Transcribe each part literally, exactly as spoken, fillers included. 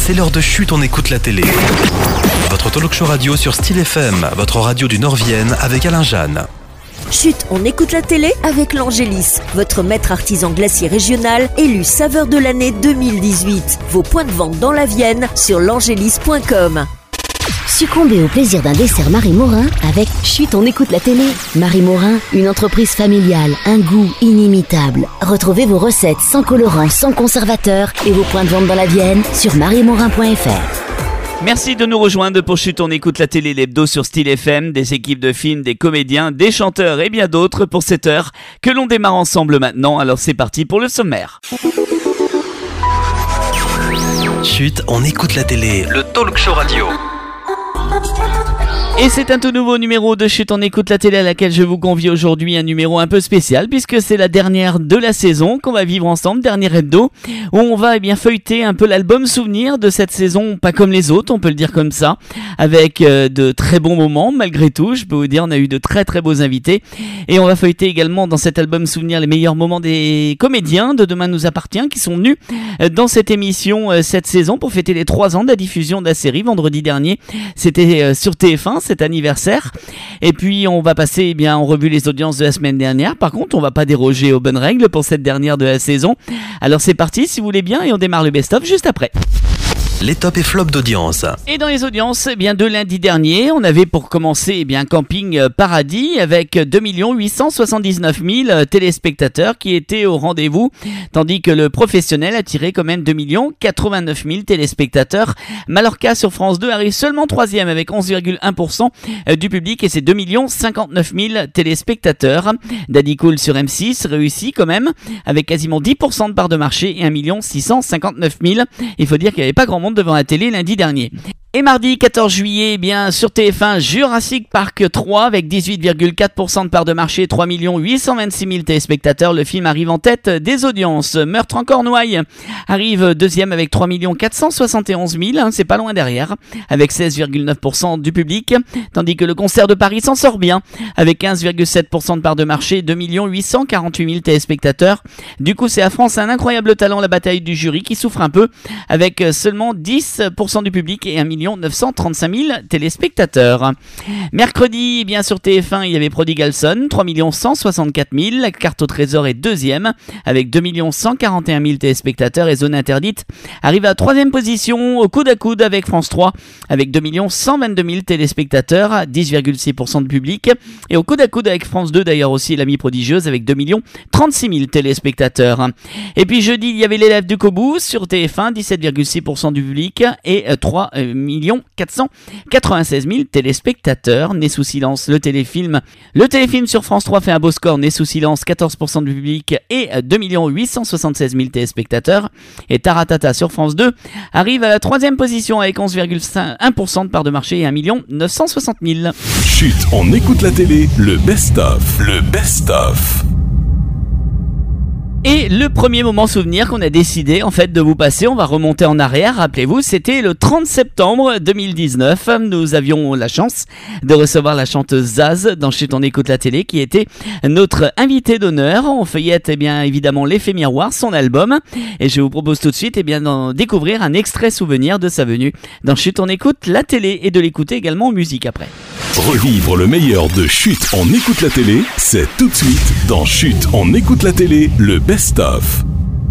C'est l'heure de Chut, on écoute la télé. Votre talk show radio sur Style F M, votre radio du Nord-Vienne avec Alain Jeanne. Chut, on écoute la télé avec l'Angélis, votre maître artisan glacier régional élu saveur de l'année deux mille dix-huit. Vos points de vente dans la Vienne sur l'angélis point com. Succombez au plaisir d'un dessert Marie Morin avec Chut, on écoute la télé. Marie Morin, une entreprise familiale, un goût inimitable. Retrouvez vos recettes sans colorant, sans conservateur et vos points de vente dans la Vienne sur marie morin point f r. Merci de nous rejoindre pour Chut, on écoute la télé, l'hebdo sur Style F M, des équipes de films, des comédiens, des chanteurs et bien d'autres pour cette heure que l'on démarre ensemble maintenant. Alors c'est parti pour le sommaire. Chut, on écoute la télé, le talk show radio. Et c'est un tout nouveau numéro de Chut, on écoute la télé à laquelle je vous convie aujourd'hui, un numéro un peu spécial puisque c'est la dernière de la saison qu'on va vivre ensemble, dernier hebdo, où on va eh bien feuilleter un peu l'album souvenir de cette saison, pas comme les autres, on peut le dire comme ça, avec euh, de très bons moments malgré tout. Je peux vous dire, on a eu de très très beaux invités et on va feuilleter également dans cet album souvenir les meilleurs moments des comédiens de Demain nous appartient qui sont venus dans cette émission euh, cette saison pour fêter les trois ans de la diffusion de la série vendredi dernier. C'était euh, sur T F un cet anniversaire. Et puis on va passer eh bien en revue les audiences de la semaine dernière. Par contre, on va pas déroger aux bonnes règles pour cette dernière de la saison. Alors c'est parti si vous voulez bien et on démarre le best-of juste après. Les tops et flops d'audience. Et dans les audiences, eh bien de lundi dernier, on avait pour commencer eh bien Camping Paradis avec deux millions huit cent soixante-dix-neuf mille téléspectateurs qui étaient au rendez-vous, tandis que le Professionnel a tiré quand même deux millions quatre-vingt-neuf mille téléspectateurs. Mallorca sur France deux arrive seulement troisième avec onze virgule un pour cent du public et c'est deux millions cinquante-neuf mille téléspectateurs. Daddy Cool sur M six réussit quand même avec quasiment dix pour cent de part de marché et un million six cent cinquante-neuf mille. Il faut dire qu'il n'y avait pas grand monde devant la télé lundi dernier. Et mardi quatorze juillet, eh bien sur T F un, Jurassic Park trois avec dix-huit virgule quatre pour cent de part de marché, trois millions huit cent vingt-six mille téléspectateurs. Le film arrive en tête des audiences. Meurtre en Cornouailles arrive deuxième avec trois millions quatre cent soixante et onze mille, hein, c'est pas loin derrière, avec seize virgule neuf pour cent du public, tandis que le Concert de Paris s'en sort bien, avec quinze virgule sept pour cent de part de marché, deux millions huit cent quarante-huit mille téléspectateurs. Du coup, c'est à France un incroyable talent, la bataille du jury, qui souffre un peu, avec seulement dix pour cent du public et un million neuf cent trente-cinq mille téléspectateurs. Mercredi, eh bien sur T F un, il y avait Prodigal Son, trois millions cent soixante-quatre mille. La carte au trésor est deuxième avec deux millions cent quarante et un mille téléspectateurs et Zone Interdite arrive à la troisième position au coude à coude avec France trois avec deux millions cent vingt-deux mille téléspectateurs, dix virgule six pour cent de public et au coude à coude avec France deux d'ailleurs aussi l'Amie prodigieuse avec deux millions trente-six mille téléspectateurs. Et puis jeudi, il y avait l'élève du Cobou sur T F un, dix-sept virgule six pour cent du public et trois millions quatre cent quatre-vingt-seize mille téléspectateurs. Né sous silence, le téléfilm. Le téléfilm sur France trois fait un beau score. Né sous silence, quatorze pour cent du public et deux millions huit cent soixante-seize mille téléspectateurs. Et Taratata sur France deux arrive à la troisième position avec onze virgule un pour cent de part de marché et un million neuf cent soixante mille. Chut, on écoute la télé, le best-of. Le best-of. Et le premier moment souvenir qu'on a décidé en fait de vous passer, on va remonter en arrière, rappelez-vous, c'était le trente septembre deux mille dix-neuf. Nous avions la chance de recevoir la chanteuse Zaz dans Chut, on écoute la télé, qui était notre invitée d'honneur. On feuillette eh bien évidemment l'effet miroir, son album, et je vous propose tout de suite eh bien d'en découvrir un extrait souvenir de sa venue dans Chut, on écoute la télé et de l'écouter également en musique après. Revivre le meilleur de Chut, on écoute la télé, c'est tout de suite dans Chut, on écoute la télé, le best-of.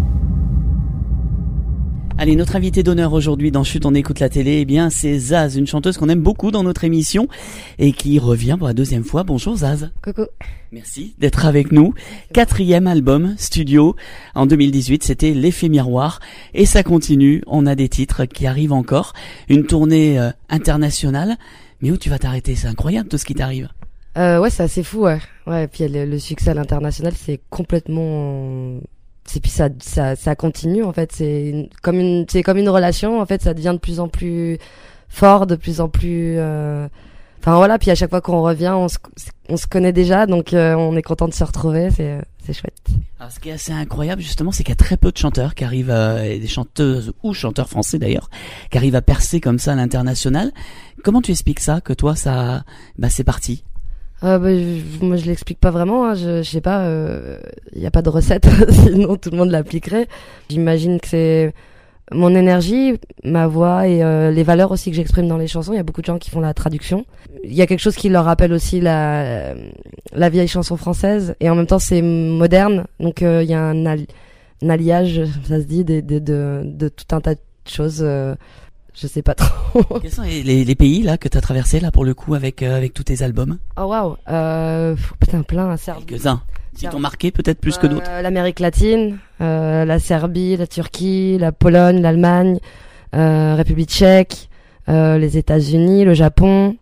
Allez, notre invité d'honneur aujourd'hui dans Chut, on écoute la télé, eh bien c'est Zaz, une chanteuse qu'on aime beaucoup dans notre émission et qui revient pour la deuxième fois. Bonjour Zaz. Coucou. Merci d'être avec nous. Quatrième album studio en deux mille dix-huit, c'était l'effet miroir et ça continue. On a des titres qui arrivent encore, une tournée euh, internationale. Mais où tu vas t'arrêter? C'est incroyable tout ce qui t'arrive. Euh, ouais, c'est assez fou, ouais. Ouais, et puis le, le succès à l'international, c'est complètement, c'est puis ça, ça, ça continue en fait. C'est une, comme une, c'est comme une relation en fait. Ça devient de plus en plus fort, de plus en plus. Euh... Enfin voilà. Puis à chaque fois qu'on revient, on se, on se connaît déjà, donc euh, on est content de se retrouver. C'est, c'est chouette. Alors, ce qui est assez incroyable justement, c'est qu'il y a très peu de chanteurs qui arrivent, euh, et des chanteuses ou chanteurs français d'ailleurs, qui arrivent à percer comme ça à l'international. Comment tu expliques ça, que toi ça, bah c'est parti? Euh, bah, je, moi je l'explique pas vraiment, hein. je, je sais pas, il euh, y a pas de recette, sinon tout le monde l'appliquerait. J'imagine que c'est mon énergie, ma voix et euh, les valeurs aussi que j'exprime dans les chansons. Il y a beaucoup de gens qui font la traduction. Il y a quelque chose qui leur rappelle aussi la la vieille chanson française et en même temps c'est moderne. Donc euh, il y a un, al- un alliage, ça se dit, de de de, de tout un tas de choses. Euh, je sais pas trop. Quels sont les, les, les pays là que t'as traversés là pour le coup avec euh, avec tous tes albums? Oh waouh, euh, putain plein, un Serbie. Quelques-uns. Qui t'ont marqué peut-être plus que d'autres. Euh, L'Amérique latine, euh, la Serbie, la Turquie, la Pologne, l'Allemagne, euh, République tchèque, euh, les États-Unis, le Japon,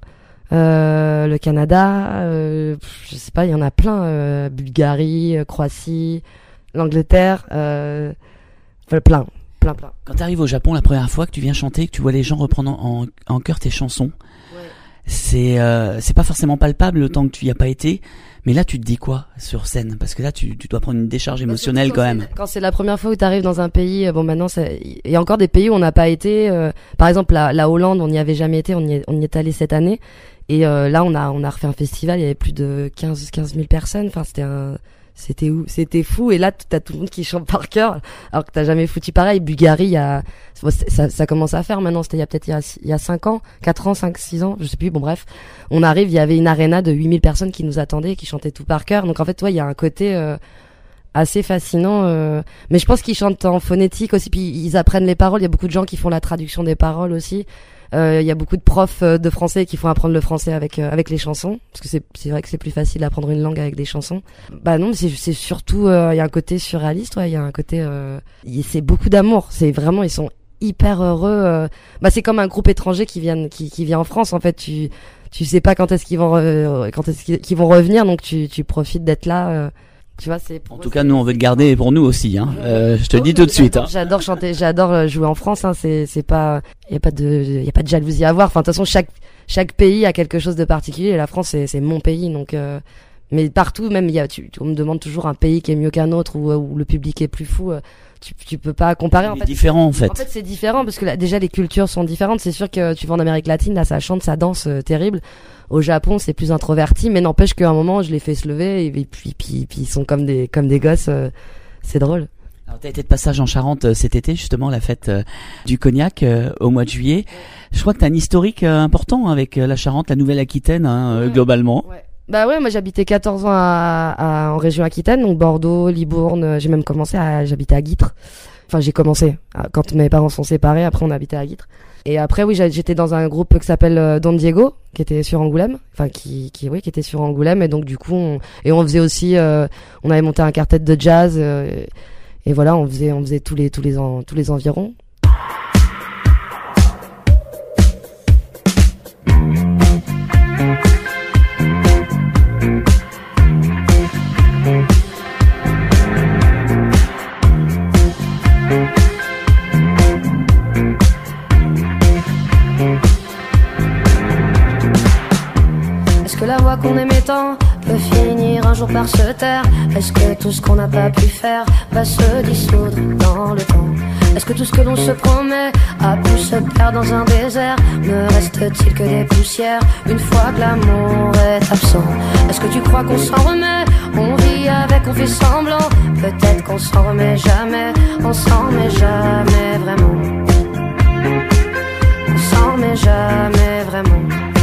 euh, le Canada, euh, je sais pas, il y en a plein, euh, Bulgarie, euh, Croatie, l'Angleterre, euh, enfin, plein, plein, plein. Quand t'arrives au Japon la première fois que tu viens chanter, que tu vois les gens reprendre en, en chœur tes chansons, ouais. c'est euh, c'est pas forcément palpable le temps que tu y as pas été. Mais là, tu te dis quoi sur scène? Parce que là, tu, tu dois prendre une décharge émotionnelle quand, quand même. Quand c'est la première fois où tu arrives dans un pays, bon maintenant, il y a encore des pays où on n'a pas été. Euh, par exemple, la, la Hollande, on n'y avait jamais été, on y est, on y est allé cette année. Et euh, là, on a on a refait un festival, il y avait plus de quinze mille personnes. Enfin, c'était un, c'était où, c'était fou. Et là, t'as tout le monde qui chante par cœur, alors que t'as jamais foutu pareil. Bulgarie, il y a, ça, ça commence à faire maintenant. C'était il y a peut-être il y a il y a cinq ans, quatre ans, cinq, six ans, je sais plus. Bon bref, on arrive, il y avait une aréna de huit mille personnes qui nous attendaient, qui chantaient tout par cœur. Donc en fait, ouais, il y a un côté euh, assez fascinant. Euh, mais je pense qu'ils chantent en phonétique aussi, puis ils apprennent les paroles. Il y a beaucoup de gens qui font la traduction des paroles aussi. Il euh, y a beaucoup de profs de français qui font apprendre le français avec euh, avec les chansons, parce que c'est c'est vrai que c'est plus facile d'apprendre une langue avec des chansons. Bah non, c'est c'est surtout il euh, y a un côté surréaliste, ouais, il y a un côté euh, y, c'est beaucoup d'amour, c'est vraiment ils sont hyper heureux. Euh, bah c'est comme un groupe étranger qui vient qui qui vient en France en fait, tu tu sais pas quand est-ce qu'ils vont re, quand est-ce qu'ils vont revenir, donc tu tu profites d'être là. Euh, Tu vois, c'est en tout cas, nous, on veut le garder pour nous aussi, hein. Euh, je te le dis tout de suite, hein. J'adore chanter, j'adore jouer en France, hein. C'est, c'est pas, y a pas de, y a pas de jalousie à avoir. Enfin, de toute façon, chaque, chaque pays a quelque chose de particulier. Et la France, c'est, c'est mon pays, donc, euh, mais partout, même, il y a, tu, on me demande toujours un pays qui est mieux qu'un autre ou où le public est plus fou. Tu, tu peux pas comparer, en fait. C'est différent, en fait. En fait, c'est différent parce que là, déjà, les cultures sont différentes. C'est sûr que tu vas en Amérique latine, là, ça chante, ça danse, euh, terrible. Au Japon, c'est plus introverti, mais n'empêche qu'à un moment, je les fais se lever et puis, puis, puis, puis ils sont comme des, comme des gosses. Euh, c'est drôle. Alors, t'as été de passage en Charente euh, cet été, justement, la fête euh, du cognac euh, au mois de juillet. Je crois que t'as un historique euh, important avec euh, la Charente, la Nouvelle-Aquitaine, hein, euh, ouais. globalement. Ouais. Bah ouais, moi j'habitais quatorze ans à, à, en région Aquitaine, donc Bordeaux, Libourne. J'ai même commencé à, j'habitais à Guîtres. Enfin, j'ai commencé quand mes parents sont séparés. Après, on habitait à Guîtres. Et après, oui, j'étais dans un groupe qui s'appelle euh, Don Diego, qui était sur Angoulême, enfin qui, qui, oui, qui était sur Angoulême. Et donc du coup, on, et on faisait aussi, euh, on avait monté un quartet de jazz, euh, et voilà, on faisait, on faisait tous les, tous les, en, tous les environs. La voix qu'on aimait tant peut finir un jour par se taire. Est-ce que tout ce qu'on n'a pas pu faire va se dissoudre dans le temps? Est-ce que tout ce que l'on se promet a pu se perdre dans un désert? Ne reste-t-il que des poussières une fois que l'amour est absent? Est-ce que tu crois qu'on s'en remet? On vit avec, on fait semblant. Peut-être qu'on s'en remet jamais. On s'en remet jamais vraiment. On s'en remet jamais vraiment.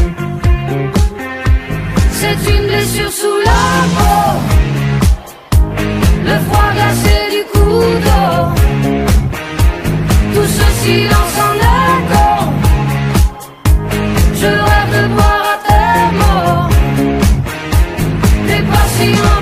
C'est une blessure sous la peau, le froid glacé du couteau, tout ce silence en écho. Je rêve de boire à tes mots, t'es patient,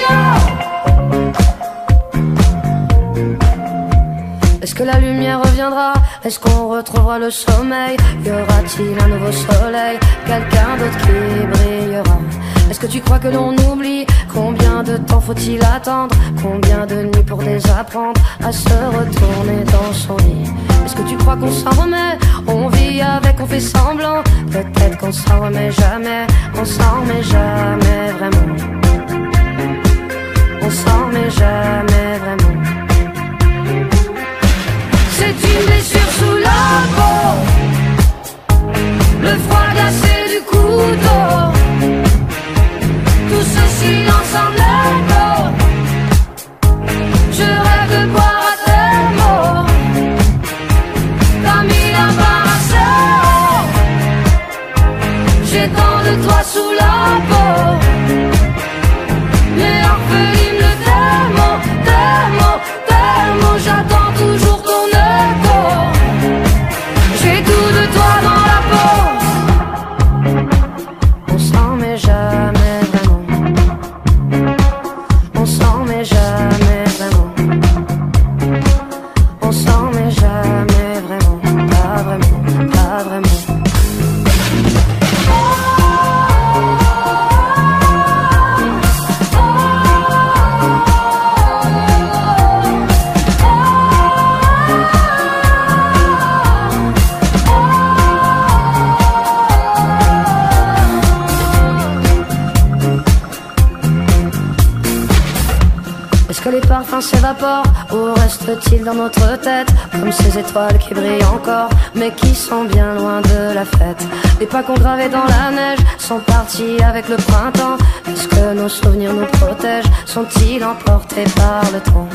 patient. Est-ce que la lumière reviendra? Est-ce qu'on retrouvera le sommeil? Y aura-t-il un nouveau soleil? Quelqu'un d'autre qui brillera? Est-ce que tu crois que l'on oublie? Combien de temps faut-il attendre? Combien de nuits pour désapprendre à se retourner dans son lit? Est-ce que tu crois qu'on s'en remet? On vit avec, on fait semblant. Peut-être qu'on s'en remet jamais. On s'en remet jamais vraiment. On s'en remet jamais vraiment. C'est une blessure sous la peau, le froid glacé du couteau, tout ce silence en écho. Je rêve de boire à tes mots, parfum s'évapore? Où reste-t-il dans notre tête? Comme ces étoiles qui brillent encore, mais qui sont bien loin de la fête. Les pas qu'on gravait dans la neige sont partis avec le printemps. Est-ce que nos souvenirs nous protègent? Sont-ils emportés par le temps?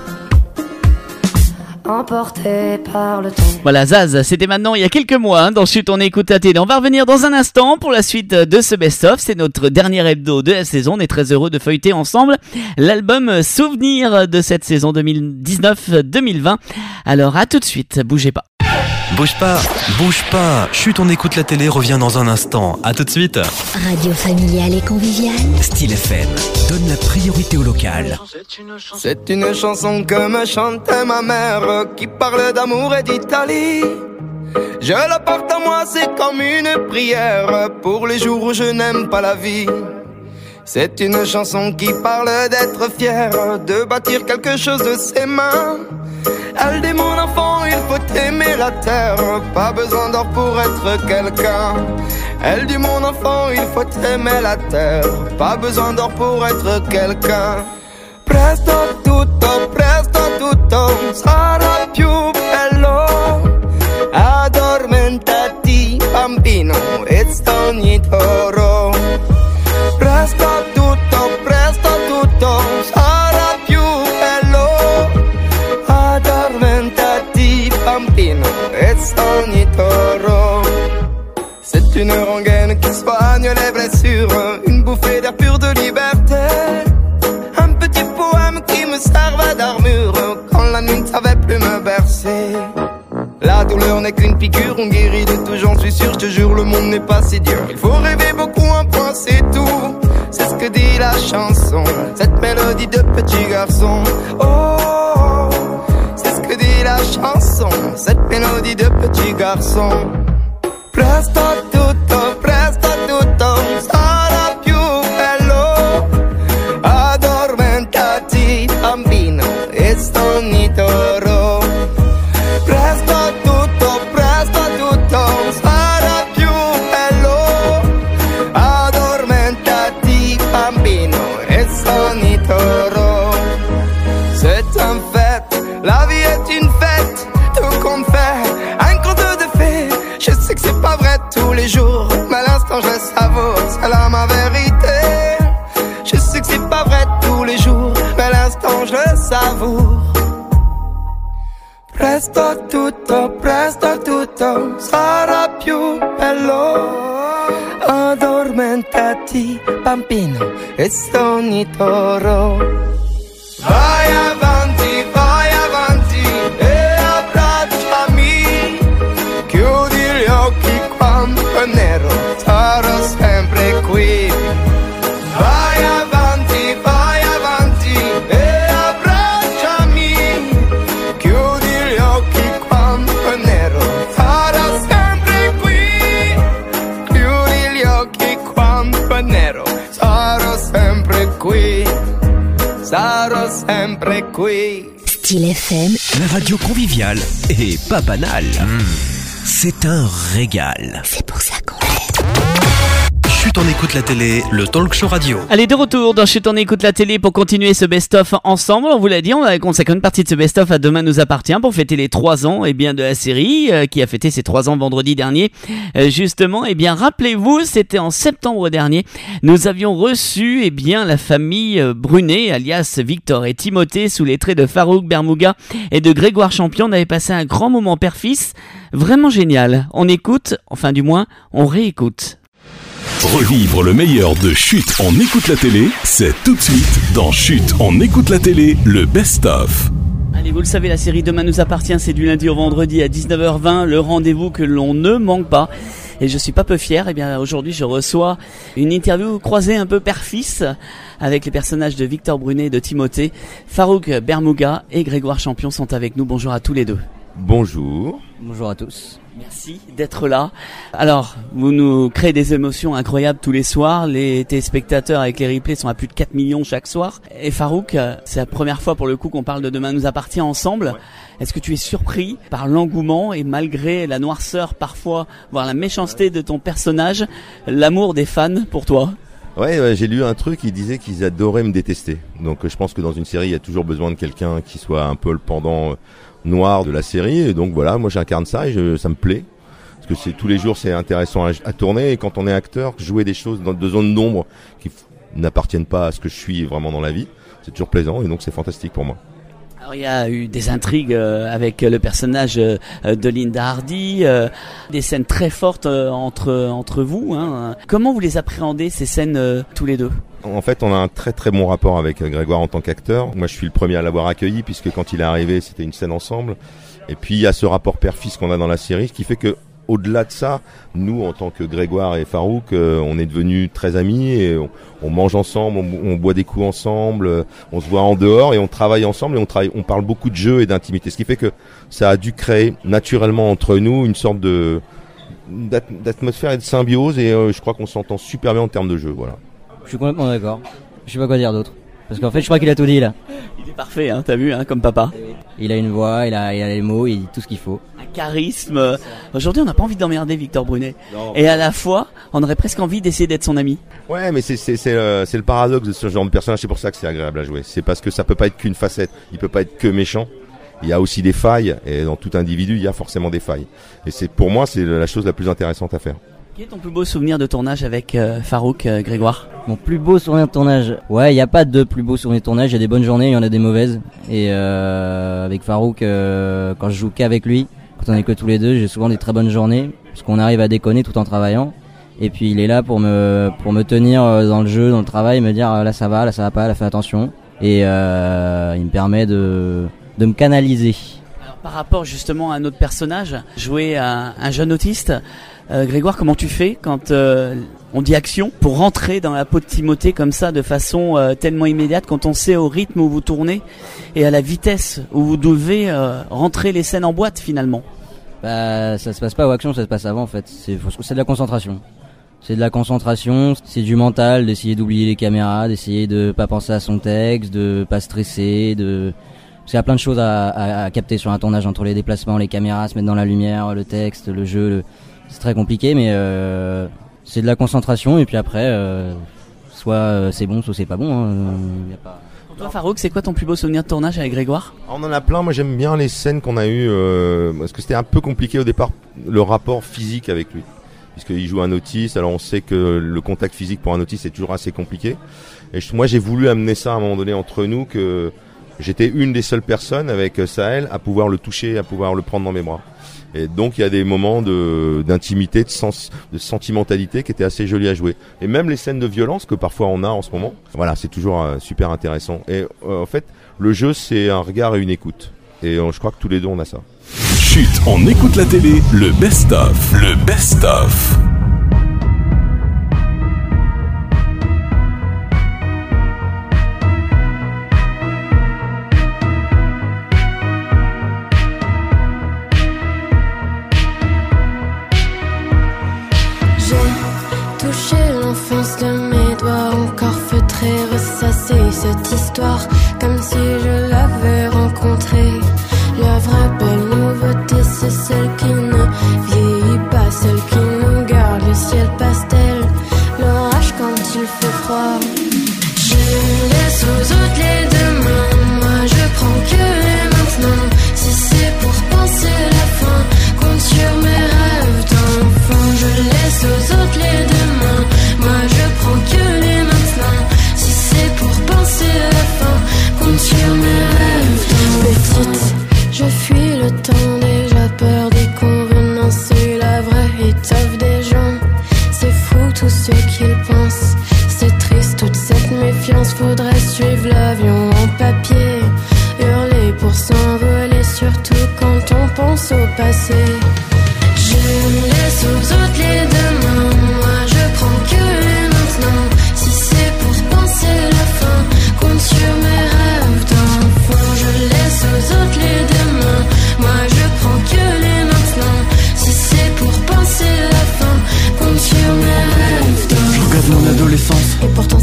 Emporté par le temps. Voilà, Zaz, c'était maintenant il y a quelques mois hein, dans Chut, on écoute la télé. On va revenir dans un instant pour la suite de ce best-of. C'est notre dernier hebdo de la saison. On est très heureux de feuilleter ensemble l'album Souvenir de cette saison deux mille dix-neuf deux mille vingt. Alors à tout de suite, bougez pas. Bouge pas, bouge pas. Chut, on écoute la télé revient dans un instant. À tout de suite. Radio familiale et conviviale. Style F M donne la priorité au local. C'est une chanson que me chantait ma mère, qui parle d'amour et d'Italie. Je la porte à moi, c'est comme une prière pour les jours où je n'aime pas la vie. C'est une chanson qui parle d'être fier, de bâtir quelque chose de ses mains. Elle dit mon enfant, il faut aimer la terre, pas besoin d'or pour être quelqu'un. Elle dit mon enfant, il faut aimer la terre, pas besoin d'or pour être quelqu'un. Presto tutto, presto tutto sarà più bello. Addormentati bambino e stogni toro. Presto tutto, presto tutto sarà più bello. Addormentati bambino e stogni toro. C'est une rengaine qui soigne les blessures, une bouffée d'air pur de liberté. Un petit poème qui me servait d'armure quand la nuit ne savait plus me bercer. La douleur n'est qu'une piqûre, on guérit de tout, j'en suis sûr, je te jure, le monde n'est pas si dur. Il faut rêver beaucoup, un point c'est tout. C'est ce que dit la chanson, cette mélodie de petit garçon. Oh, c'est ce que dit la chanson, cette mélodie de petit garçon. Presto tutto, presto tutto sarà più bello. Addormentati bambino e stogni toro. Presto tutto, presto tutto sarà più bello. Addormentati bambino e stogni toro. C'est un fait, la vie est une fête, tout compte fait, un conte de fées. Je sais que c'est pas vrai tous les jours, mais à l'instant je le savoure, c'est là ma vérité. Je sais que c'est pas vrai tous les jours, mais à l'instant je le savoure. Presto tutto, presto tutto sarà più bello. Addormentati bambino e stogni toro. Vai avanti, vai avanti e abbracciami. Chiudi gli occhi quando è nero, sarò sempre qui. Vai avanti, vai avanti e abbracciami. Chiudi gli occhi quando è nero, sarò sempre qui. Chiudi gli occhi quando è nero, sarò sempre qui. Sarò sempre qui. Style F M, La radio conviviale et pas banale. Mmh. C'est un régal. c'est pour ça qu'on l'aime. Chut, on écoute la télé, le talk show radio. Allez, de retour dans Chut, on écoute la télé pour continuer ce best-of ensemble. On vous l'a dit, on va consacrer une partie de ce best-of à Demain nous appartient pour fêter les trois ans eh bien, de la série euh, qui a fêté ses trois ans vendredi dernier. Euh, justement, eh bien, rappelez-vous, c'était en septembre dernier. Nous avions reçu eh bien, la famille euh, Brunet, alias Victor et Timothée, sous les traits de Farouk Bermouga et de Grégoire Champion. On avait passé un grand moment père-fils, vraiment génial. On écoute, enfin du moins, on réécoute. Revivre le meilleur de Chut, on écoute la télé, c'est tout de suite dans Chut, on écoute la télé, le best-of. Allez, vous le savez, la série Demain nous appartient, c'est du lundi au vendredi à dix-neuf heures vingt, le rendez-vous que l'on ne manque pas. Et je suis pas peu fier, eh bien aujourd'hui je reçois une interview croisée un peu père-fils avec les personnages de Victor Brunet et de Timothée. Farouk Bermouga et Grégoire Champion sont avec nous, bonjour à tous les deux. Bonjour. Bonjour à tous. Merci d'être là. Alors, vous nous créez des émotions incroyables tous les soirs. Les téléspectateurs avec les replays sont à plus de quatre millions chaque soir. Et Farouk, c'est la première fois pour le coup qu'on parle de Demain nous appartient ensemble. Ouais. Est-ce que tu es surpris par l'engouement et malgré la noirceur parfois, voire la méchanceté de ton personnage, l'amour des fans pour toi ? Ouais, ouais, j'ai lu un truc, ils disaient qu'ils adoraient me détester. Donc je pense que dans une série, il y a toujours besoin de quelqu'un qui soit un peu le pendant noir de la série. Et donc voilà, moi j'incarne ça et je, ça me plaît. Parce que c'est tous les jours, c'est intéressant à, à tourner. Et quand on est acteur, jouer des choses dans de zones d'ombre qui f- n'appartiennent pas à ce que je suis vraiment dans la vie, c'est toujours plaisant et donc c'est fantastique pour moi. Alors il y a eu des intrigues euh, avec le personnage euh, de Linda Hardy, euh, des scènes très fortes euh, entre entre vous. Hein. Comment vous les appréhendez ces scènes euh, tous les deux ? En fait, on a un très très bon rapport avec Grégoire en tant qu'acteur. Moi, je suis le premier à l'avoir accueilli puisque quand il est arrivé, c'était une scène ensemble. Et puis il y a ce rapport père-fils qu'on a dans la série, ce qui fait que au-delà de ça, nous, en tant que Grégoire et Farouk, euh, on est devenus très amis et on, on mange ensemble, on, on boit des coups ensemble, euh, on se voit en dehors et on travaille ensemble et on travaille, on parle beaucoup de jeux et d'intimité. Ce qui fait que ça a dû créer naturellement entre nous une sorte de d'at- d'atmosphère et de symbiose et euh, je crois qu'on s'entend super bien en termes de jeu. Voilà. Je suis complètement d'accord. Je sais pas quoi dire d'autre. Parce qu'en fait, je crois qu'il a tout dit là. Il est parfait, hein, t'as vu, hein, comme papa. Il a une voix, il a, il a les mots, il dit tout ce qu'il faut. Un charisme. Aujourd'hui, on n'a pas envie d'emmerder Victor Brunet. Non. Et à la fois, on aurait presque envie d'essayer d'être son ami. Ouais, mais c'est c'est c'est le, c'est le paradoxe de ce genre de personnage. C'est pour ça que c'est agréable à jouer. C'est parce que ça peut pas être qu'une facette. Il peut pas être que méchant. Il y a aussi des failles et dans tout individu, il y a forcément des failles. Et c'est pour moi, c'est la chose la plus intéressante à faire. Quel est ton plus beau souvenir de tournage avec euh, Farouk, euh, Grégoire ? Mon plus beau souvenir de tournage. Ouais, il y a pas de plus beau souvenir de tournage. Il y a des bonnes journées, il y en a des mauvaises. Et euh, avec Farouk, euh, quand je joue qu'avec lui, quand on est que tous les deux, j'ai souvent des très bonnes journées parce qu'on arrive à déconner tout en travaillant. Et puis il est là pour me pour me tenir dans le jeu, dans le travail, me dire là ça va, là ça va pas, là fais attention. Et euh, il me permet de de me canaliser. Alors, par rapport justement à un autre personnage, jouer un, un jeune autiste. Euh, Grégoire, comment tu fais quand euh, on dit action pour rentrer dans la peau de Timothée comme ça de façon euh, tellement immédiate quand on sait au rythme où vous tournez et à la vitesse où vous devez euh, rentrer les scènes en boîte finalement ? Bah ça se passe pas aux actions, ça se passe avant en fait. C'est c'est de la concentration. C'est de la concentration, c'est du mental, d'essayer d'oublier les caméras, d'essayer de pas penser à son texte, de pas stresser, de parce qu'il y a plein de choses à, à, à capter sur un tournage entre les déplacements, les caméras, se mettre dans la lumière, le texte, le jeu. Le... C'est très compliqué, mais euh, c'est de la concentration. Et puis après, euh, soit euh, c'est bon, soit c'est pas bon. Hein. Y a pas... Pour toi, Farouk, c'est quoi ton plus beau souvenir de tournage avec Grégoire ? On en a plein. Moi, j'aime bien les scènes qu'on a eues euh, parce que c'était un peu compliqué au départ, le rapport physique avec lui. Puisqu'il joue un autiste, alors on sait que le contact physique pour un autiste est toujours assez compliqué. Et je, moi, j'ai voulu amener ça à un moment donné entre nous, que j'étais une des seules personnes avec Sahel à pouvoir le toucher, à pouvoir le prendre dans mes bras. Et donc il y a des moments de d'intimité, de sens, de sentimentalité qui étaient assez jolis à jouer. Et même les scènes de violence que parfois on a en ce moment, voilà, c'est toujours euh, super intéressant. Et euh, en fait, le jeu c'est un regard et une écoute. Et euh, je crois que tous les deux on a ça. Chut, on écoute la télé, le best-of, le best-of. L'enfance de mes doigts encore feutrés, ressasser cette histoire comme si je l'avais rencontrée. La vraie belle nouveauté, c'est celle qui ne vieillit pas, celle qui nous garde le ciel pastel, l'orage quand il fait froid. Je laisse aux autres les demain, moi je prends que les maintenant. Si c'est pour penser la fin, compte sur mes rêves d'enfant. Je laisse aux autres les demain, moi je prends que les maintenant. Si c'est pour penser à la fin, compte sur mes rêves d'enfant. Petite, je fuis le temps, déjà peur des convenances et la vraie étoffe des gens. C'est fou tout ce qu'ils pensent, c'est triste toute cette méfiance. Faudrait suivre l'avion en papier, hurler pour s'envoler, surtout quand on pense au passé. Je laisse aux autres les demain, moi je prends que les maintenant. Si c'est pour penser la fin, compte sur mes rêves d'enfant. Je laisse aux autres les demain, moi je prends que les maintenant. Si c'est pour penser la fin, compte sur mes rêves d'enfant. Je regarde mon adolescence, et pourtant c'est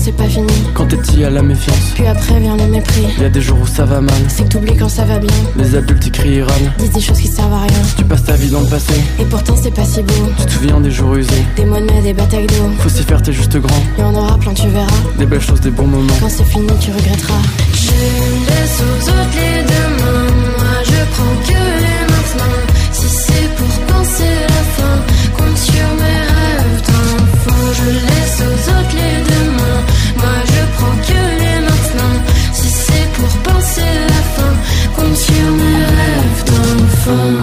c'est pas fini. Quand t'es petit y'a la méfiance, puis après vient le mépris. Y'a des jours où ça va mal, c'est que t'oublies quand ça va bien. Les adultes ils crient et râlent, disent des choses qui servent à rien. Tu passes ta vie dans le passé, et pourtant c'est pas si beau. Tu te souviens des jours usés, des mois de mai, des batailles d'eau. Faut s'y faire, t'es juste grand, y en aura plein, tu verras. Des belles choses, des bons moments. Quand c'est fini, tu regretteras. Je laisse aux autres les demain, moi je prends que les maintenant. Si c'est pour penser la fin, compte sur mes rêves d'enfant. Je laisse aux autres les demain, moi je prends que les maintenant. Si c'est pour penser la fin, compte sur mes rêves d'enfant.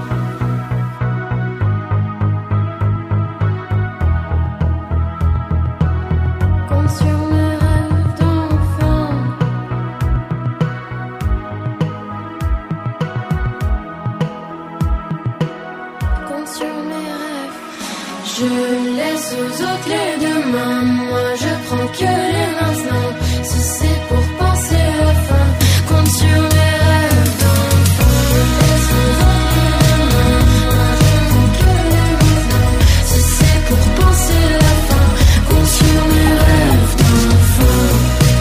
Je laisse aux autres les demain, moi je prends que les maintenant. Si c'est pour penser à la fin, compte sur mes rêves d'enfant. Je laisse aux autres les demain, moi je prends que les maintenant. Si c'est pour penser à la fin, compte sur mes rêves d'enfant.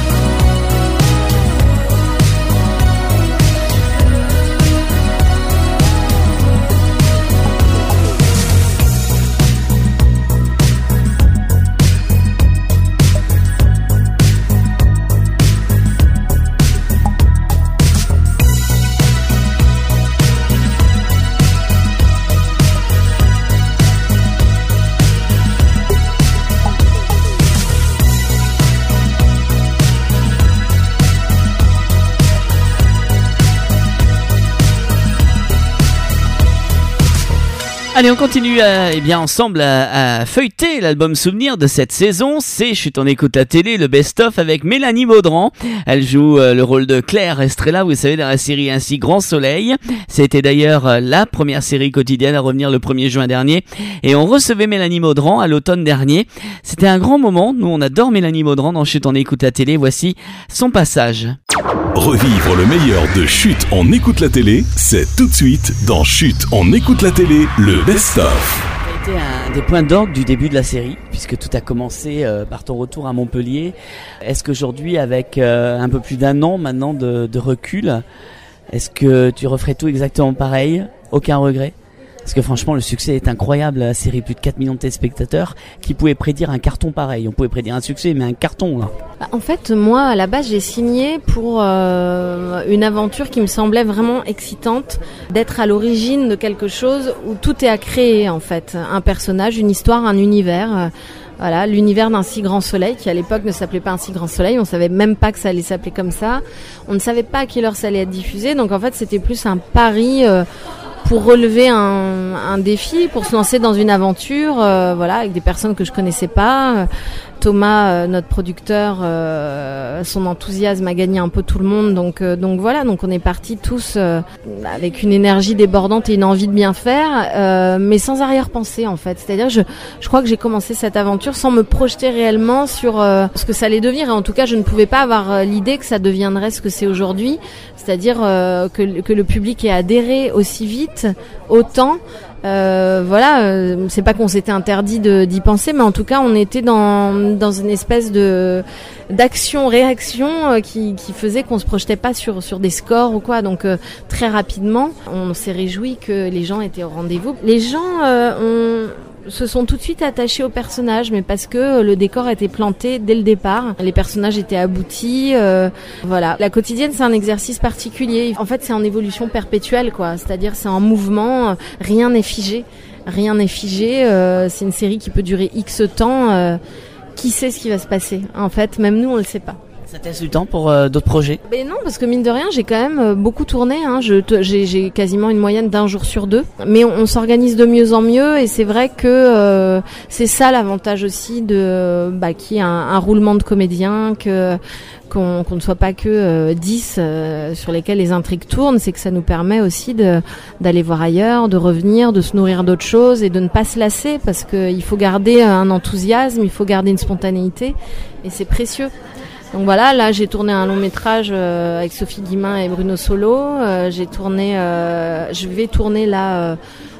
Allez, on continue à, eh bien, ensemble à, à feuilleter l'album souvenir de cette saison. C'est Chut, on écoute la télé, le best-of avec Mélanie Baudran. Elle joue euh, le rôle de Claire Estrella, vous savez, dans la série Ainsi Grand Soleil. C'était d'ailleurs euh, la première série quotidienne à revenir le premier juin dernier. Et on recevait Mélanie Baudran à l'automne dernier. C'était un grand moment. Nous, on adore Mélanie Baudran dans Chut, on écoute la télé. Voici son passage. Revivre le meilleur de Chut, on écoute la télé, c'est tout de suite dans Chut, on écoute la télé, le best-of. Ça a été un des points d'orgue du début de la série, puisque tout a commencé euh, par ton retour à Montpellier. Est-ce qu'aujourd'hui, avec euh, un peu plus d'un an maintenant de, de recul, est-ce que tu referais tout exactement pareil? Aucun regret? Parce que franchement, le succès est incroyable. La série, plus de quatre millions de téléspectateurs. Qui pouvaient prédire un carton pareil? On pouvait prédire un succès, mais un carton, là. En fait, moi, à la base, j'ai signé pour euh, une aventure qui me semblait vraiment excitante, d'être à l'origine de quelque chose où tout est à créer, en fait. Un personnage, une histoire, un univers. Euh, voilà, l'univers d'un si grand soleil, qui à l'époque ne s'appelait pas un si grand soleil. On savait même pas que ça allait s'appeler comme ça. On ne savait pas à quelle heure ça allait être diffusé. Donc, en fait, c'était plus un pari... Euh, pour relever un, un défi, pour se lancer dans une aventure, euh, voilà, avec des personnes que je connaissais pas. Thomas, euh, notre producteur, euh, son enthousiasme a gagné un peu tout le monde, donc euh, donc voilà, donc on est partis tous euh, avec une énergie débordante et une envie de bien faire, euh, mais sans arrière-pensée en fait. C'est-à-dire, je je crois que j'ai commencé cette aventure sans me projeter réellement sur euh, ce que ça allait devenir. Et en tout cas, je ne pouvais pas avoir euh, l'idée que ça deviendrait ce que c'est aujourd'hui, c'est-à-dire euh, que que le public ait adhéré aussi vite, autant. Euh, voilà, euh, c'est pas qu'on s'était interdit de, d'y penser, mais en tout cas on était dans dans une espèce de d'action-réaction euh, qui qui faisait qu'on se projetait pas sur sur des scores ou quoi. Donc euh, très rapidement, on s'est réjoui que les gens étaient au rendez-vous. Les gens euh, ont se sont tout de suite attachés aux personnages, mais parce que le décor a été planté dès le départ. Les personnages étaient aboutis, euh, voilà. La quotidienne, c'est un exercice particulier. En fait, c'est en évolution perpétuelle, quoi. C'est-à-dire, c'est en mouvement. Rien n'est figé. Rien n'est figé. Euh, c'est une série qui peut durer X temps. Euh, qui sait ce qui va se passer? En fait, même nous, on le sait pas. Ça te laisse du temps pour euh, d'autres projets? Ben non, parce que mine de rien, j'ai quand même euh, beaucoup tourné. Hein. Je, t- j'ai, j'ai quasiment une moyenne d'un jour sur deux. Mais on, on s'organise de mieux en mieux, et c'est vrai que euh, c'est ça l'avantage aussi de bah, qu'il y ait un, un roulement de comédiens, que qu'on, qu'on ne soit pas que euh, dix euh, sur lesquels les intrigues tournent. C'est que ça nous permet aussi de d'aller voir ailleurs, de revenir, de se nourrir d'autres choses et de ne pas se lasser, parce que il faut garder un enthousiasme, il faut garder une spontanéité, et c'est précieux. Donc voilà, là j'ai tourné un long métrage euh, avec Sophie Guimin et Bruno Solo. Euh, j'ai tourné, euh, je vais tourner là euh,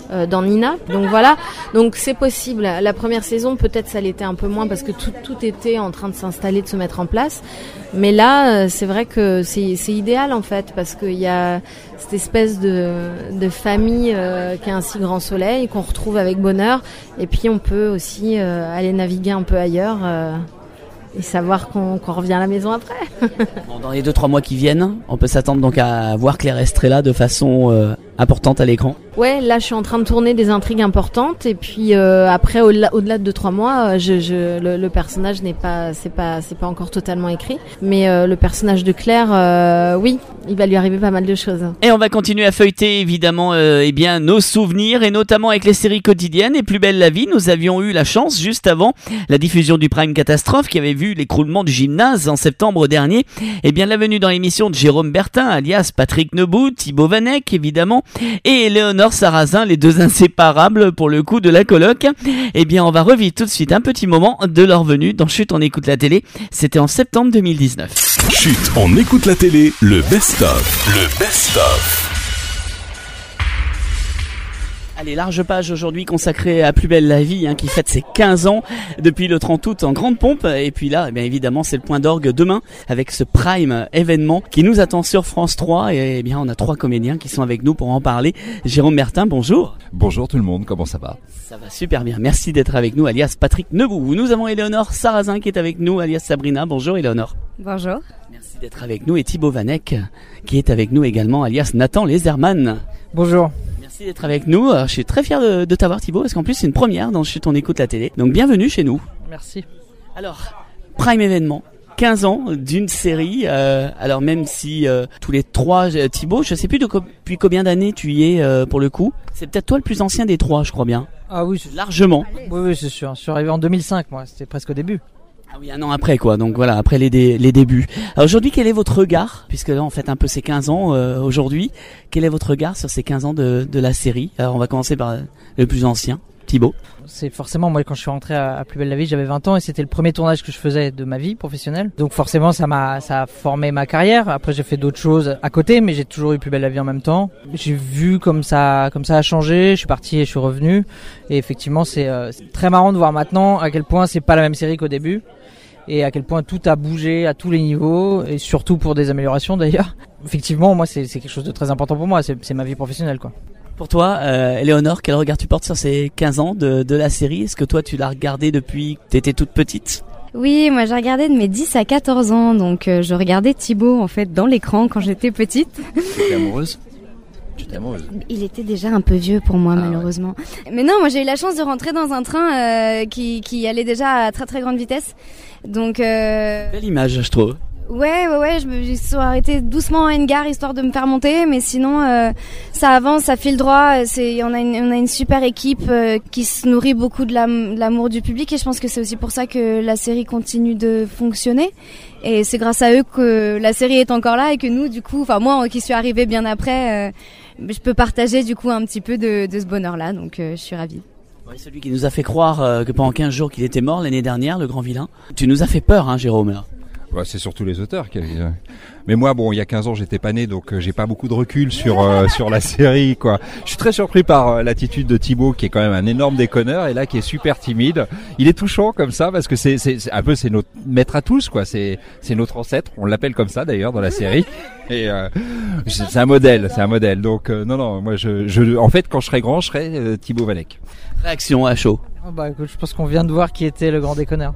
euh, dans Nina. Donc voilà, donc c'est possible. La première saison, peut-être ça l'était un peu moins parce que tout, tout était en train de s'installer, de se mettre en place. Mais là, euh, c'est vrai que c'est, c'est idéal en fait parce qu'il y a cette espèce de, de famille euh, qui a un si grand soleil qu'on retrouve avec bonheur. Et puis on peut aussi euh, aller naviguer un peu ailleurs. Euh, Et savoir qu'on, qu'on revient à la maison après. Bon, dans les deux trois mois qui viennent, on peut s'attendre donc à voir Claire Estrella de façon euh, importante à l'écran. Ouais, là je suis en train de tourner des intrigues importantes et puis euh, après au-delà, au-delà de deux trois mois, je, je, le, le personnage n'est pas, c'est pas, c'est pas encore totalement écrit, mais euh, le personnage de Claire, euh, oui, il va lui arriver pas mal de choses. Et on va continuer à feuilleter évidemment, euh, eh bien nos souvenirs et notamment avec les séries quotidiennes et Plus belle la vie. Nous avions eu la chance juste avant la diffusion du Prime Catastrophe qui avait vu l'écroulement du gymnase en septembre dernier. Eh bien la venue dans l'émission de Jérôme Bertin, alias Patrick Nebout, Thibaut Vanek évidemment, et Éléonore Sarrazin, les deux inséparables pour le coup de la coloc. Eh bien on va revivre tout de suite un petit moment de leur venue dans Chut on écoute la télé. C'était en septembre deux mille dix-neuf. Chut on écoute la télé, le best-of. Le best-of. Allez, large page aujourd'hui consacrée à Plus belle la vie, hein, qui fête ses quinze ans depuis le trente août en grande pompe. Et puis là, eh bien évidemment, c'est le point d'orgue demain avec ce prime événement qui nous attend sur France trois. Et eh bien, on a trois comédiens qui sont avec nous pour en parler. Jérôme Bertin, bonjour. Bonjour tout le monde, comment ça va? Ça va super bien, merci d'être avec nous, alias Patrick Nebout. Nous avons Éléonore Sarrazin qui est avec nous, alias Sabrina. Bonjour Éléonore. Bonjour. Merci d'être avec nous. Et Thibaut Vanek qui est avec nous également, alias Nathan Leserman. Bonjour. Merci d'être avec nous. Alors, je suis très fier de, de t'avoir Thibaut parce qu'en plus c'est une première dans Chut on écoute la télé. Donc bienvenue chez nous. Merci. Alors, prime événement, quinze ans d'une série. Euh, alors même si euh, tous les trois, euh, Thibaut, je sais plus de co- depuis combien d'années tu y es euh, pour le coup. C'est peut-être toi le plus ancien des trois, je crois bien. Ah oui, c'est... largement. Oui, oui, c'est sûr. Je suis arrivé en deux mille cinq, moi. C'était presque au début. Ah oui, un an après quoi, donc voilà, après les, dé- les débuts. Alors aujourd'hui, quel est votre regard, puisque là on fête un peu ces quinze ans euh, aujourd'hui, quel est votre regard sur ces quinze ans de, de la série? Alors on va commencer par le plus ancien, Thibaut. C'est forcément, moi quand je suis rentré à, à Plus belle la vie, j'avais vingt ans et c'était le premier tournage que je faisais de ma vie professionnelle. Donc forcément ça m'a ça a formé ma carrière. Après j'ai fait d'autres choses à côté, mais j'ai toujours eu Plus belle la vie en même temps. J'ai vu comme ça comme ça a changé, je suis parti et je suis revenu. Et effectivement c'est, euh, c'est très marrant de voir maintenant à quel point c'est pas la même série qu'au début. Et à quel point tout a bougé à tous les niveaux, et surtout pour des améliorations d'ailleurs. Effectivement, moi c'est, c'est quelque chose de très important pour moi, c'est, c'est ma vie professionnelle quoi. Pour toi, euh, Éléonore, quel regard tu portes sur ces quinze ans de, de la série? Est-ce que toi tu l'as regardé depuis que t'étais toute petite? Oui, moi j'ai regardé de mes dix à quatorze ans, donc euh, je regardais Thibaut en fait dans l'écran quand j'étais petite. T'étais amoureuse? J'étais amoureuse. Il était déjà un peu vieux pour moi, ah, malheureusement. Ouais. Mais non, moi j'ai eu la chance de rentrer dans un train euh, qui, qui allait déjà à très très grande vitesse. Donc euh... belle image, je trouve. Ouais, ouais, ouais, je me suis arrêtée doucement à une gare histoire de me faire monter, mais sinon euh, ça avance, ça file droit. C'est, on a une, on a une super équipe euh, qui se nourrit beaucoup de, la, de l'amour du public, et je pense que c'est aussi pour ça que la série continue de fonctionner. Et c'est grâce à eux que la série est encore là et que nous, du coup, enfin moi qui suis arrivée bien après, euh, je peux partager du coup un petit peu de, de ce bonheur-là. Donc euh, je suis ravie. Ouais, celui qui nous a fait croire euh, que pendant quinze jours qu'il était mort l'année dernière, le grand vilain. Tu nous as fait peur, hein, Jérôme, là. Ouais, c'est surtout les auteurs qui. Mais moi, bon, il y a quinze ans, j'étais pas né, donc euh, j'ai pas beaucoup de recul sur euh, sur la série, quoi. Je suis très surpris par euh, l'attitude de Thibaut, qui est quand même un énorme déconneur, et là, qui est super timide. Il est touchant comme ça, parce que c'est c'est, c'est un peu c'est notre maître à tous, quoi. C'est c'est notre ancêtre. On l'appelle comme ça d'ailleurs dans la série. Et euh, c'est un modèle, c'est un modèle. Donc euh, non, non, moi, je je en fait, quand je serai grand, je serai euh, Thibaut Vanek. Réaction à chaud. Oh bah écoute, je pense qu'on vient de voir qui était le grand déconneur.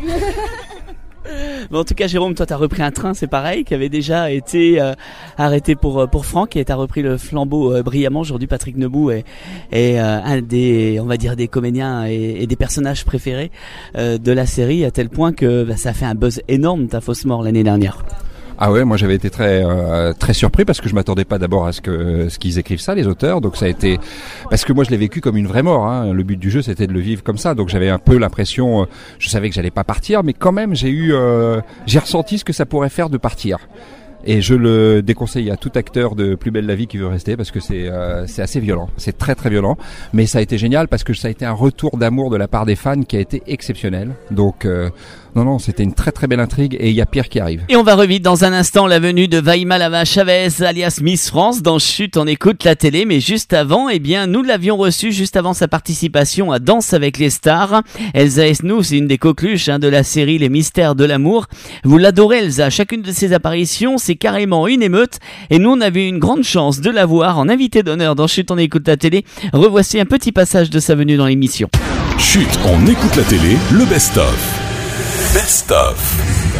Bon, en tout cas, Jérôme, toi, t'as repris un train, c'est pareil, qui avait déjà été euh, arrêté pour pour Franck, et t'as repris le flambeau euh, brillamment. Aujourd'hui, Patrick Nebout est, est euh, un des, on va dire, des comédiens et, et des personnages préférés euh, de la série, à tel point que bah, ça a fait un buzz énorme, ta fausse mort l'année dernière. Ah ouais, moi j'avais été très euh, très surpris parce que je m'attendais pas d'abord à ce que ce qu'ils écrivent ça, les auteurs. Donc ça a été parce que moi je l'ai vécu comme une vraie mort. Hein. Le but du jeu c'était de le vivre comme ça. Donc j'avais un peu l'impression, euh, je savais que j'allais pas partir, mais quand même j'ai eu, euh, j'ai ressenti ce que ça pourrait faire de partir. Et je le déconseille à tout acteur de Plus belle la vie qui veut rester parce que c'est euh, c'est assez violent, c'est très très violent. Mais ça a été génial parce que ça a été un retour d'amour de la part des fans qui a été exceptionnel. Donc euh, Non, non, c'était une très très belle intrigue et il y a Pierre qui arrive. Et on va revivre dans un instant la venue de Vaima Lava Chavez, alias Miss France, dans Chut, on écoute la télé. Mais juste avant, eh bien, nous l'avions reçue juste avant sa participation à Danse avec les stars. Elsa Esnou, c'est une des coqueluches hein, de la série Les Mystères de l'amour. Vous l'adorez, Elsa. Chacune de ses apparitions, c'est carrément une émeute. Et nous, on avait une grande chance de la voir en invité d'honneur dans Chut, on écoute la télé. Revoici un petit passage de sa venue dans l'émission. Chut, on écoute la télé, le best-of. Best-of.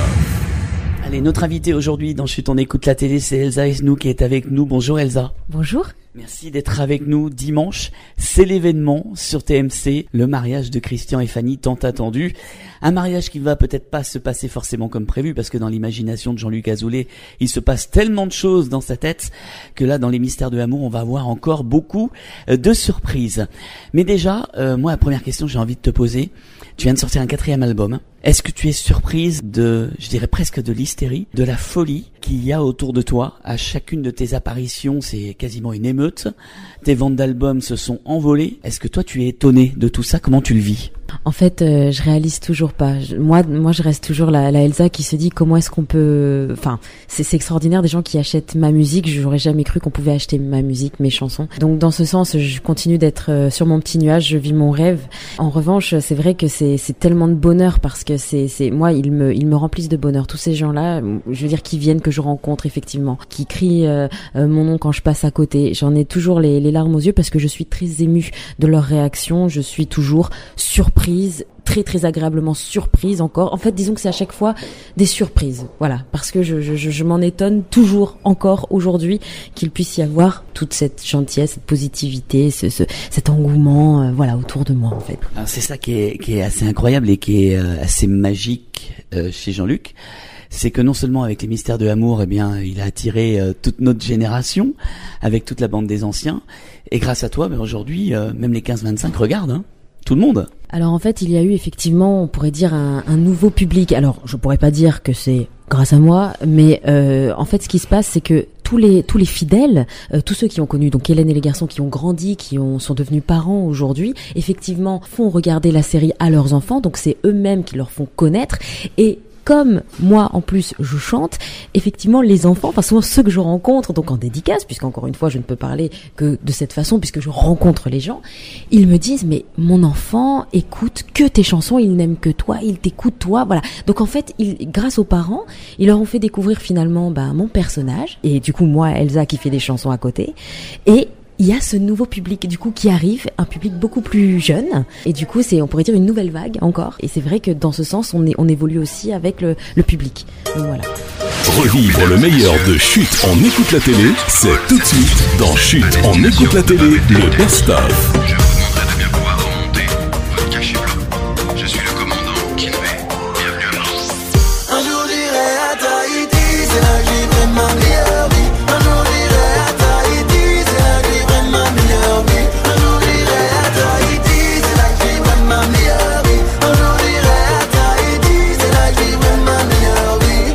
Allez, notre invitée aujourd'hui dans Chut, on écoute la télé, c'est Elsa Esnou qui est avec nous. Bonjour Elsa. Bonjour. Merci d'être avec nous dimanche. C'est l'événement sur T M C, le mariage de Christian et Fanny tant attendu. Un mariage qui va peut-être pas se passer forcément comme prévu parce que dans l'imagination de Jean-Luc Azoulay, il se passe tellement de choses dans sa tête que là, dans les mystères de l'amour, on va avoir encore beaucoup de surprises. Mais déjà, euh, moi, la première question que j'ai envie de te poser, tu viens de sortir un quatrième album. Est-ce que tu es surprise de, je dirais presque de l'hystérie, de la folie qu'il y a autour de toi? À chacune de tes apparitions, c'est quasiment une émeute. Tes ventes d'albums se sont envolées. Est-ce que toi, tu es étonnée de tout ça? Comment tu le vis? En fait, euh, je réalise toujours pas. Je, moi, moi, je reste toujours la, la Elsa qui se dit comment est-ce qu'on peut. Enfin, c'est, c'est extraordinaire des gens qui achètent ma musique. J'aurais jamais cru qu'on pouvait acheter ma musique, mes chansons. Donc, dans ce sens, je continue d'être euh, sur mon petit nuage. Je vis mon rêve. En revanche, c'est vrai que c'est, c'est tellement de bonheur parce que c'est, c'est moi, ils me, ils me remplissent de bonheur. Tous ces gens-là, je veux dire, qui viennent, que je rencontre effectivement, qui crient euh, euh, mon nom quand je passe à côté. J'en ai toujours les, les larmes aux yeux parce que je suis très émue de leur réaction. Je suis toujours surprise, très très agréablement surprise encore. En fait, disons que c'est à chaque fois des surprises. Voilà, parce que je, je, je m'en étonne toujours encore aujourd'hui qu'il puisse y avoir toute cette gentillesse, cette positivité, ce, ce, cet engouement, euh, voilà, autour de moi en fait. Alors, c'est ça qui est, qui est assez incroyable et qui est euh, assez magique euh, chez Jean-Luc. C'est que non seulement avec les mystères de l'amour, eh bien, il a attiré euh, toute notre génération, avec toute la bande des anciens. Et grâce à toi, ben, aujourd'hui, euh, même les quinze vingt-cinq regardent, hein, tout le monde. Alors en fait, il y a eu effectivement, on pourrait dire, un, un nouveau public. Alors, je pourrais pas dire que c'est grâce à moi, mais euh, en fait, ce qui se passe, c'est que tous les tous les fidèles, euh, tous ceux qui ont connu donc Hélène et les garçons, qui ont grandi, qui ont sont devenus parents aujourd'hui, effectivement, font regarder la série à leurs enfants. Donc c'est eux-mêmes qui leur font connaître et comme moi, en plus, je chante, effectivement, les enfants, enfin souvent ceux que je rencontre, donc en dédicace, puisqu'encore une fois, je ne peux parler que de cette façon, puisque je rencontre les gens, ils me disent, mais mon enfant écoute que tes chansons, il n'aime que toi, il t'écoute toi, voilà. Donc en fait, ils, grâce aux parents, ils leur ont fait découvrir finalement bah, mon personnage, et du coup, moi, Elsa, qui fait des chansons à côté, et il y a ce nouveau public du coup qui arrive, un public beaucoup plus jeune, et du coup c'est, on pourrait dire, une nouvelle vague encore. Et c'est vrai que dans ce sens, on, est, on évolue aussi avec le, le public. Donc voilà. Revivre le meilleur de Chut, on écoute la télé, c'est tout de suite dans Chut, on écoute la télé, le best-of. Je vous demanderai de bien pouvoir remonter votre cachet blanc. Je suis le commandant Kinvey. Bienvenue à bord. Un jour j'irai à Tahiti, c'est là que j'y ma meilleure vie. Un jour j'irai à Tahiti, c'est là que j'y ma meilleure vie. Un jour j'irai à Tahiti, c'est là que j'y ma meilleure vie. Un jour j'irai à Tahiti, c'est là que j'y ma meilleure vie.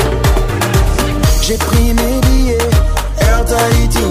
J'ai pris mes billets, Air Tahiti.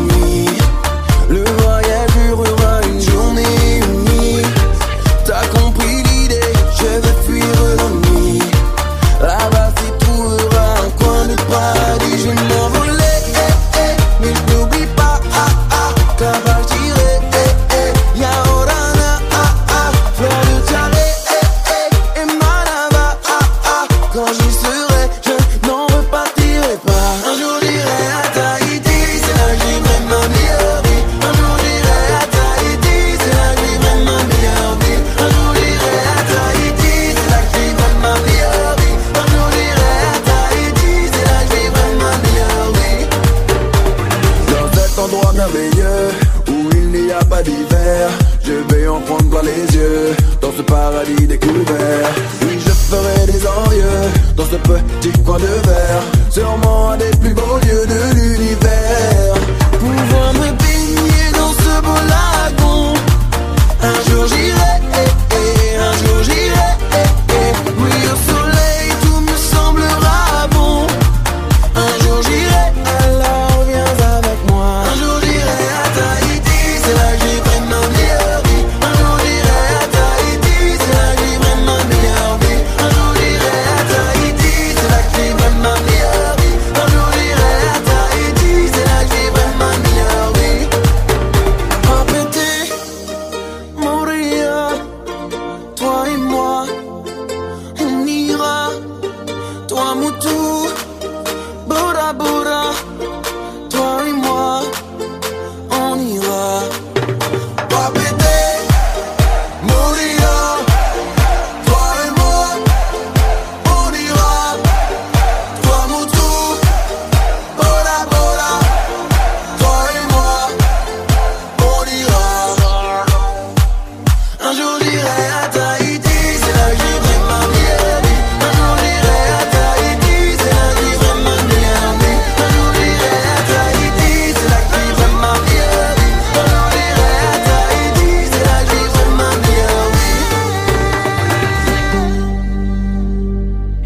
Le voyage durera une journée, une nuit. T'as compris l'idée, je veux fuir l'ennui. Là-bas tu trouveras un coin de paradis. Je m'envolais, eh, eh, mais je n'oublie pas, ah, ah. Là-bas j'irai, eh, eh, y'a Orana, ah, ah. Fleur de Tiaré, eh, eh, et Manaba, ah, ah. Quand j'y serai, je n'en repartirai pas. Un jour j'irai à Tahiti, c'est là que j'y ma meilleure vie. Un jour j'irai à Tahiti, c'est là que j'y ma meilleure vie. Un jour j'irai à Tahiti, c'est là que j'y ma meilleure vie. Un jour j'irai à Tahiti, c'est là que j'y ma meilleure vie. Dans cet endroit merveilleux où il n'y a pas d'hiver, je vais en prendre plein les yeux dans ce paradis découvert. Oui, je ferai des envieux dans ce petit coin de verre, sûrement un des plus beaux lieux de l'univers. Pouvoir me baigner dans ce beau lagon. Un jour j'irai, eh, eh, un jour j'irai, eh, eh. Oui, au soleil tout me semblera bon. Un jour j'irai, alors viens avec moi. Un jour j'irai à Tahiti, c'est là que j'y ma meilleure vie. Un jour j'irai à Tahiti, c'est là que j'y ma meilleure vie. Un jour j'irai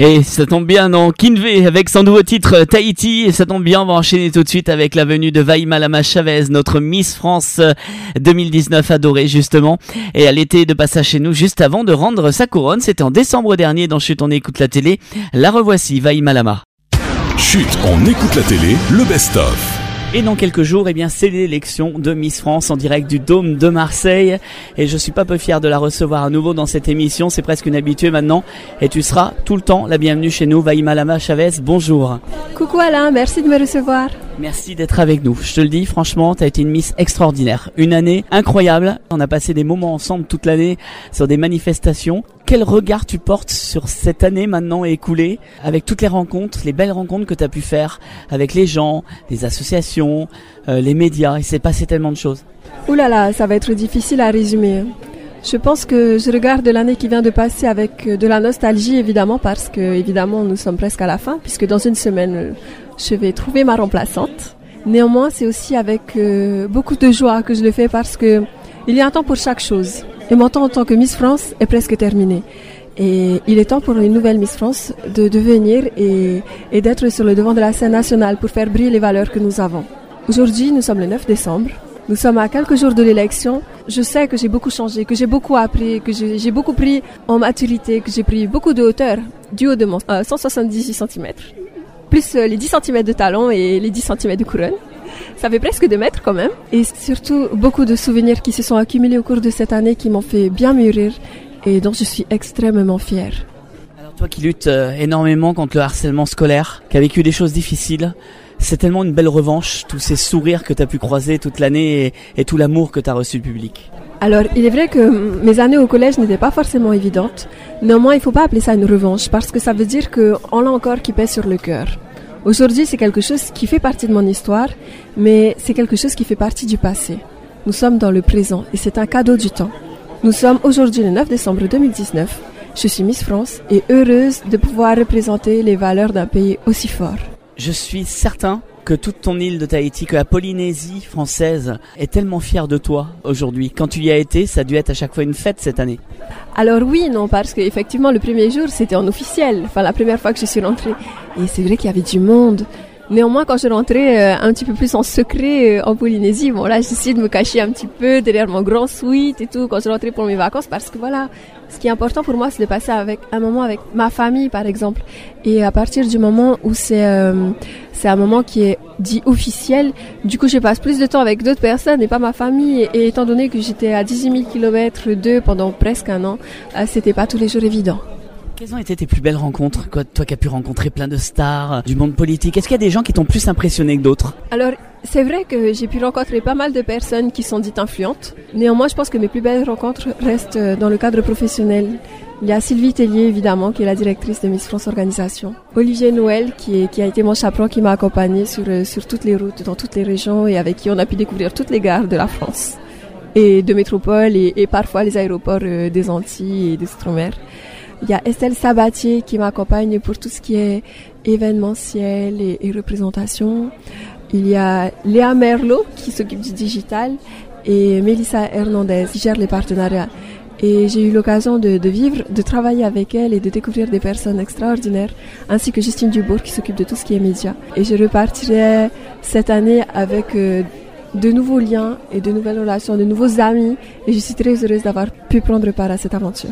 Et ça tombe bien, non, Kinvey avec son nouveau titre Tahiti. Et ça tombe bien, on va enchaîner tout de suite avec la venue de Vaïma Lama Chavez, notre Miss France deux mille dix-neuf adorée justement. Et elle était de passage chez nous juste avant de rendre sa couronne. C'était en décembre dernier dans Chut, on écoute la télé. La revoici, Vaïma Lama. Chut, on écoute la télé, le best-of. Et dans quelques jours, eh bien, c'est l'élection de Miss France en direct du Dôme de Marseille. Et je suis pas peu fier de la recevoir à nouveau dans cette émission. C'est presque une habituée maintenant. Et tu seras tout le temps la bienvenue chez nous. Vaïma Lama Chavez, bonjour. Coucou Alain, merci de me recevoir. Merci d'être avec nous. Je te le dis, franchement, tu as été une Miss extraordinaire. Une année incroyable. On a passé des moments ensemble toute l'année sur des manifestations. Quel regard tu portes sur cette année maintenant écoulée, avec toutes les rencontres, les belles rencontres que tu as pu faire avec les gens, les associations, euh, les médias. Il s'est passé tellement de choses. Ouh là là, ça va être difficile à résumer. Je pense que je regarde l'année qui vient de passer avec de la nostalgie, évidemment, parce que évidemment nous sommes presque à la fin, puisque dans une semaine, je vais trouver ma remplaçante. Néanmoins, c'est aussi avec euh, beaucoup de joie que je le fais, parce que il y a un temps pour chaque chose. Et mon temps en tant que Miss France est presque terminé. Et il est temps pour une nouvelle Miss France de, de venir et, et d'être sur le devant de la scène nationale pour faire briller les valeurs que nous avons. Aujourd'hui, nous sommes le neuf décembre. Nous sommes à quelques jours de l'élection. Je sais que j'ai beaucoup changé, que j'ai beaucoup appris, que j'ai, j'ai beaucoup pris en maturité, que j'ai pris beaucoup de hauteur du haut de mon euh, cent soixante-dix-huit centimètres, plus euh, les dix centimètres de talon et les dix centimètres de couronne. Ça fait presque deux mètres quand même. Et surtout, beaucoup de souvenirs qui se sont accumulés au cours de cette année qui m'ont fait bien mûrir et dont je suis extrêmement fière. Alors toi qui luttes euh, énormément contre le harcèlement scolaire, qui a vécu des choses difficiles, c'est tellement une belle revanche, tous ces sourires que tu as pu croiser toute l'année et, et tout l'amour que tu as reçu du public. Alors, il est vrai que mes années au collège n'étaient pas forcément évidentes. Néanmoins, il ne faut pas appeler ça une revanche parce que ça veut dire qu'on l'a encore qui pèse sur le cœur. Aujourd'hui, c'est quelque chose qui fait partie de mon histoire, mais c'est quelque chose qui fait partie du passé. Nous sommes dans le présent et c'est un cadeau du temps. Nous sommes aujourd'hui le neuf décembre deux mille dix-neuf. Je suis Miss France et heureuse de pouvoir représenter les valeurs d'un pays aussi fort. Je suis certain que toute ton île de Tahiti, que la Polynésie française est tellement fière de toi aujourd'hui. Quand tu y as été, ça a dû être à chaque fois une fête cette année. Alors oui, non, parce qu'effectivement le premier jour c'était en officiel, enfin la première fois que je suis rentrée. Et c'est vrai qu'il y avait du monde. Néanmoins, quand je rentrais euh, un petit peu plus en secret euh, en Polynésie, bon là j'essayais de me cacher un petit peu derrière mon grand suite et tout quand je rentrais pour mes vacances, parce que voilà, ce qui est important pour moi c'est de passer avec un moment avec ma famille par exemple. Et à partir du moment où c'est euh, c'est un moment qui est dit officiel, du coup je passe plus de temps avec d'autres personnes et pas ma famille. Et, et étant donné que j'étais à dix-huit mille kilomètres d'eux pendant presque un an, euh, c'était pas tous les jours évident. Quelles ont été tes plus belles rencontres, quoi, toi qui as pu rencontrer plein de stars du monde politique? Est-ce qu'il y a des gens qui t'ont plus impressionné que d'autres? Alors, c'est vrai que j'ai pu rencontrer pas mal de personnes qui sont dites influentes. Néanmoins, je pense que mes plus belles rencontres restent dans le cadre professionnel. Il y a Sylvie Tellier, évidemment, qui est la directrice de Miss France Organisation. Olivier Noël, qui, est, qui a été mon chaperon, qui m'a accompagnée sur, sur toutes les routes, dans toutes les régions, et avec qui on a pu découvrir toutes les gares de la France et de métropole, et, et parfois les aéroports euh, des Antilles et des Outre-mer. Il y a Estelle Sabatier qui m'accompagne pour tout ce qui est événementiel et, et représentation. Il y a Léa Merlot qui s'occupe du digital et Mélissa Hernandez qui gère les partenariats. Et j'ai eu l'occasion de, de vivre, de travailler avec elle et de découvrir des personnes extraordinaires, ainsi que Justine Dubourg qui s'occupe de tout ce qui est médias. Et je repartirai cette année avec euh, de nouveaux liens et de nouvelles relations, de nouveaux amis. Et je suis très heureuse d'avoir pu prendre part à cette aventure.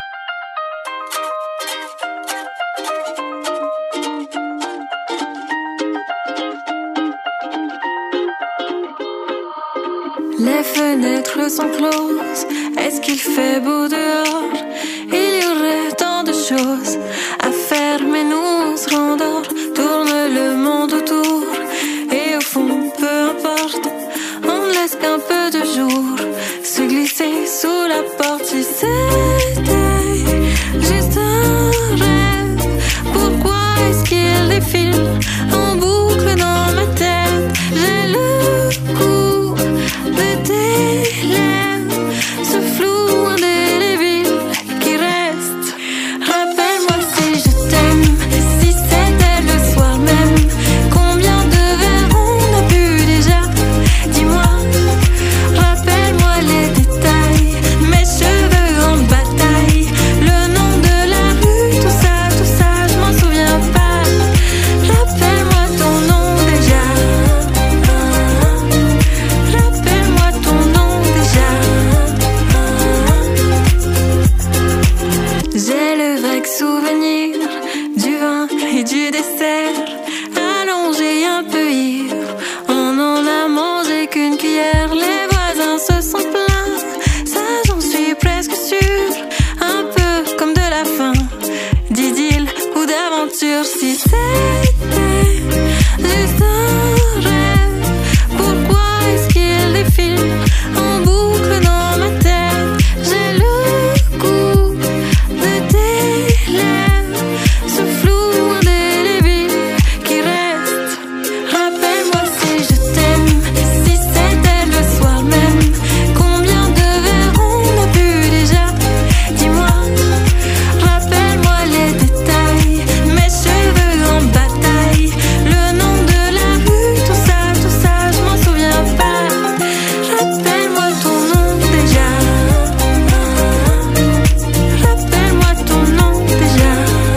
Les fenêtres sont closes, est-ce qu'il fait beau dehors? Il y aurait tant de choses à faire, mais nous on se rendort. Tourne le monde autour, et au fond, peu importe, on ne laisse qu'un peu de jour se glisser sous la porte. Si c'était juste un rêve, pourquoi est-ce qu'il défile en boucle dans ma tête? J'ai le coup de tes lèvres, ce flou indélébile qui reste. Rappelle-moi si je t'aime, si c'était jure si c'était juste un rêve, pourquoi est-ce qu'il défile en boucle dans ma tête? J'ai le goût de tes lèvres, ce flou indélébile qui reste. Rappelle-moi si je t'aime, si c'était le soir même. Combien de verres on a bu déjà? Dis-moi, rappelle-moi les détails. Mes cheveux en bataille, le nom de la rue, tout ça, tout ça, je m'en souviens pas. Rappelle-moi ton nom déjà. Rappelle-moi ton nom déjà.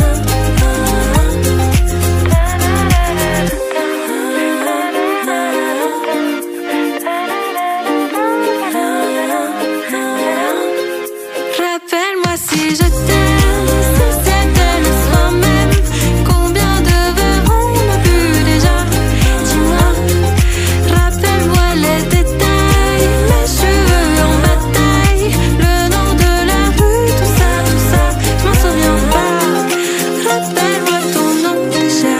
Rappelle-moi si je t'aime, si c'était le soir même. Combien de verres on a bu déjà? Dis-moi, rappelle-moi les détails. Mes cheveux en bataille, le nom de la rue, tout ça, tout ça, je m'en souviens pas. Rappelle-moi ton nom déjà.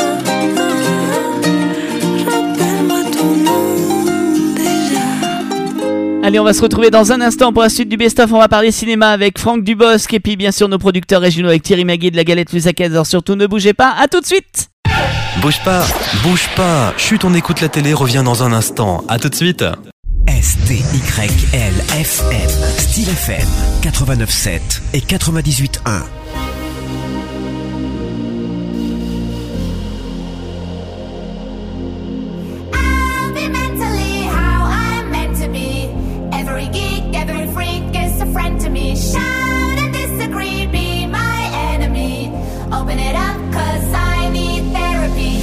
Rappelle-moi ton nom déjà. Allez, on va se retrouver dans un instant pour la suite du best-of. On va parler cinéma avec Franck Dubosc et puis bien sûr nos producteurs régionaux avec Thierry Magui de la Galette Fussaquez. Alors surtout ne bougez pas, à tout de suite. Bouge pas, bouge pas. Chut, on écoute la télé, revient dans un instant. À tout de suite. S T Y L F M, Style F M, quatre-vingt-neuf sept et quatre-vingt-dix-huit un. I'll be mentally how I'm meant to be. Every geek, every freak is a friend to me. Shout and disagree, be my enemy. Open it up, cause I need therapy.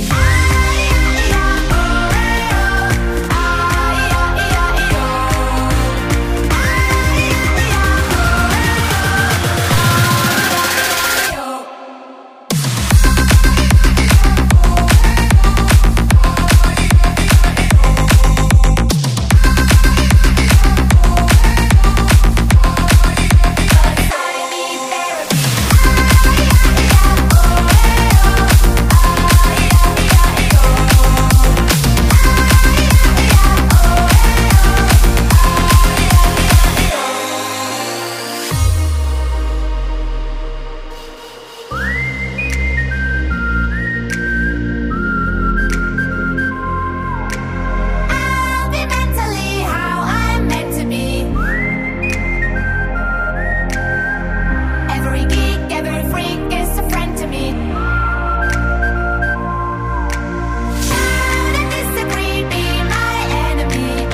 I'll be mentally how I'm meant to be. Every geek, every freak is a friend to me. Shout and disagree, be my enemy.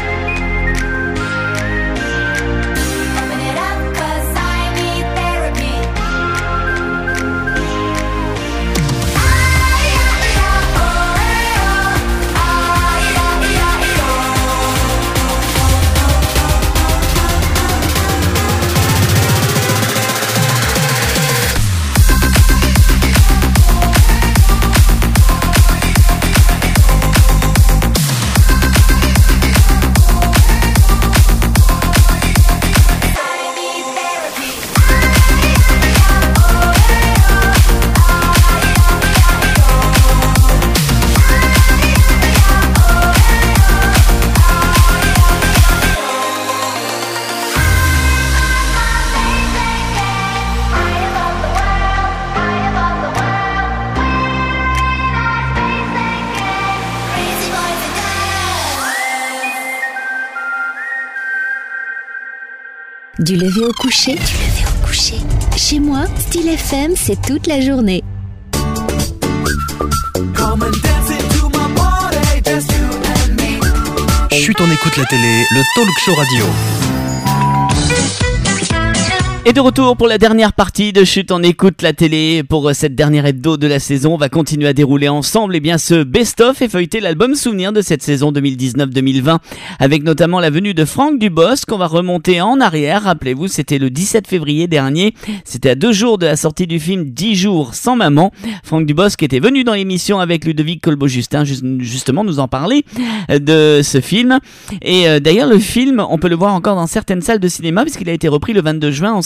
Open it up, cause I need therapy. Du lever au coucher. Du lever au coucher. Chez moi, Style F M, c'est toute la journée. Chut, on écoute la télé, le talk show radio. Et de retour pour la dernière partie de Chut, on écoute la télé. Pour cette dernière hebdo de la saison, on va continuer à dérouler ensemble eh bien, ce best-of et feuilleter l'album souvenir de cette saison deux mille dix-neuf deux mille vingt, avec notamment la venue de Franck Dubosc. On va remonter en arrière. Rappelez-vous, c'était le dix-sept février dernier. C'était à deux jours de la sortie du film dix jours sans maman. Franck Dubosc était venu dans l'émission avec Ludovic Colbeau-Justin, justement nous en parler de ce film. Et euh, d'ailleurs, le film, on peut le voir encore dans certaines salles de cinéma puisqu'il a été repris le vingt-deux juin en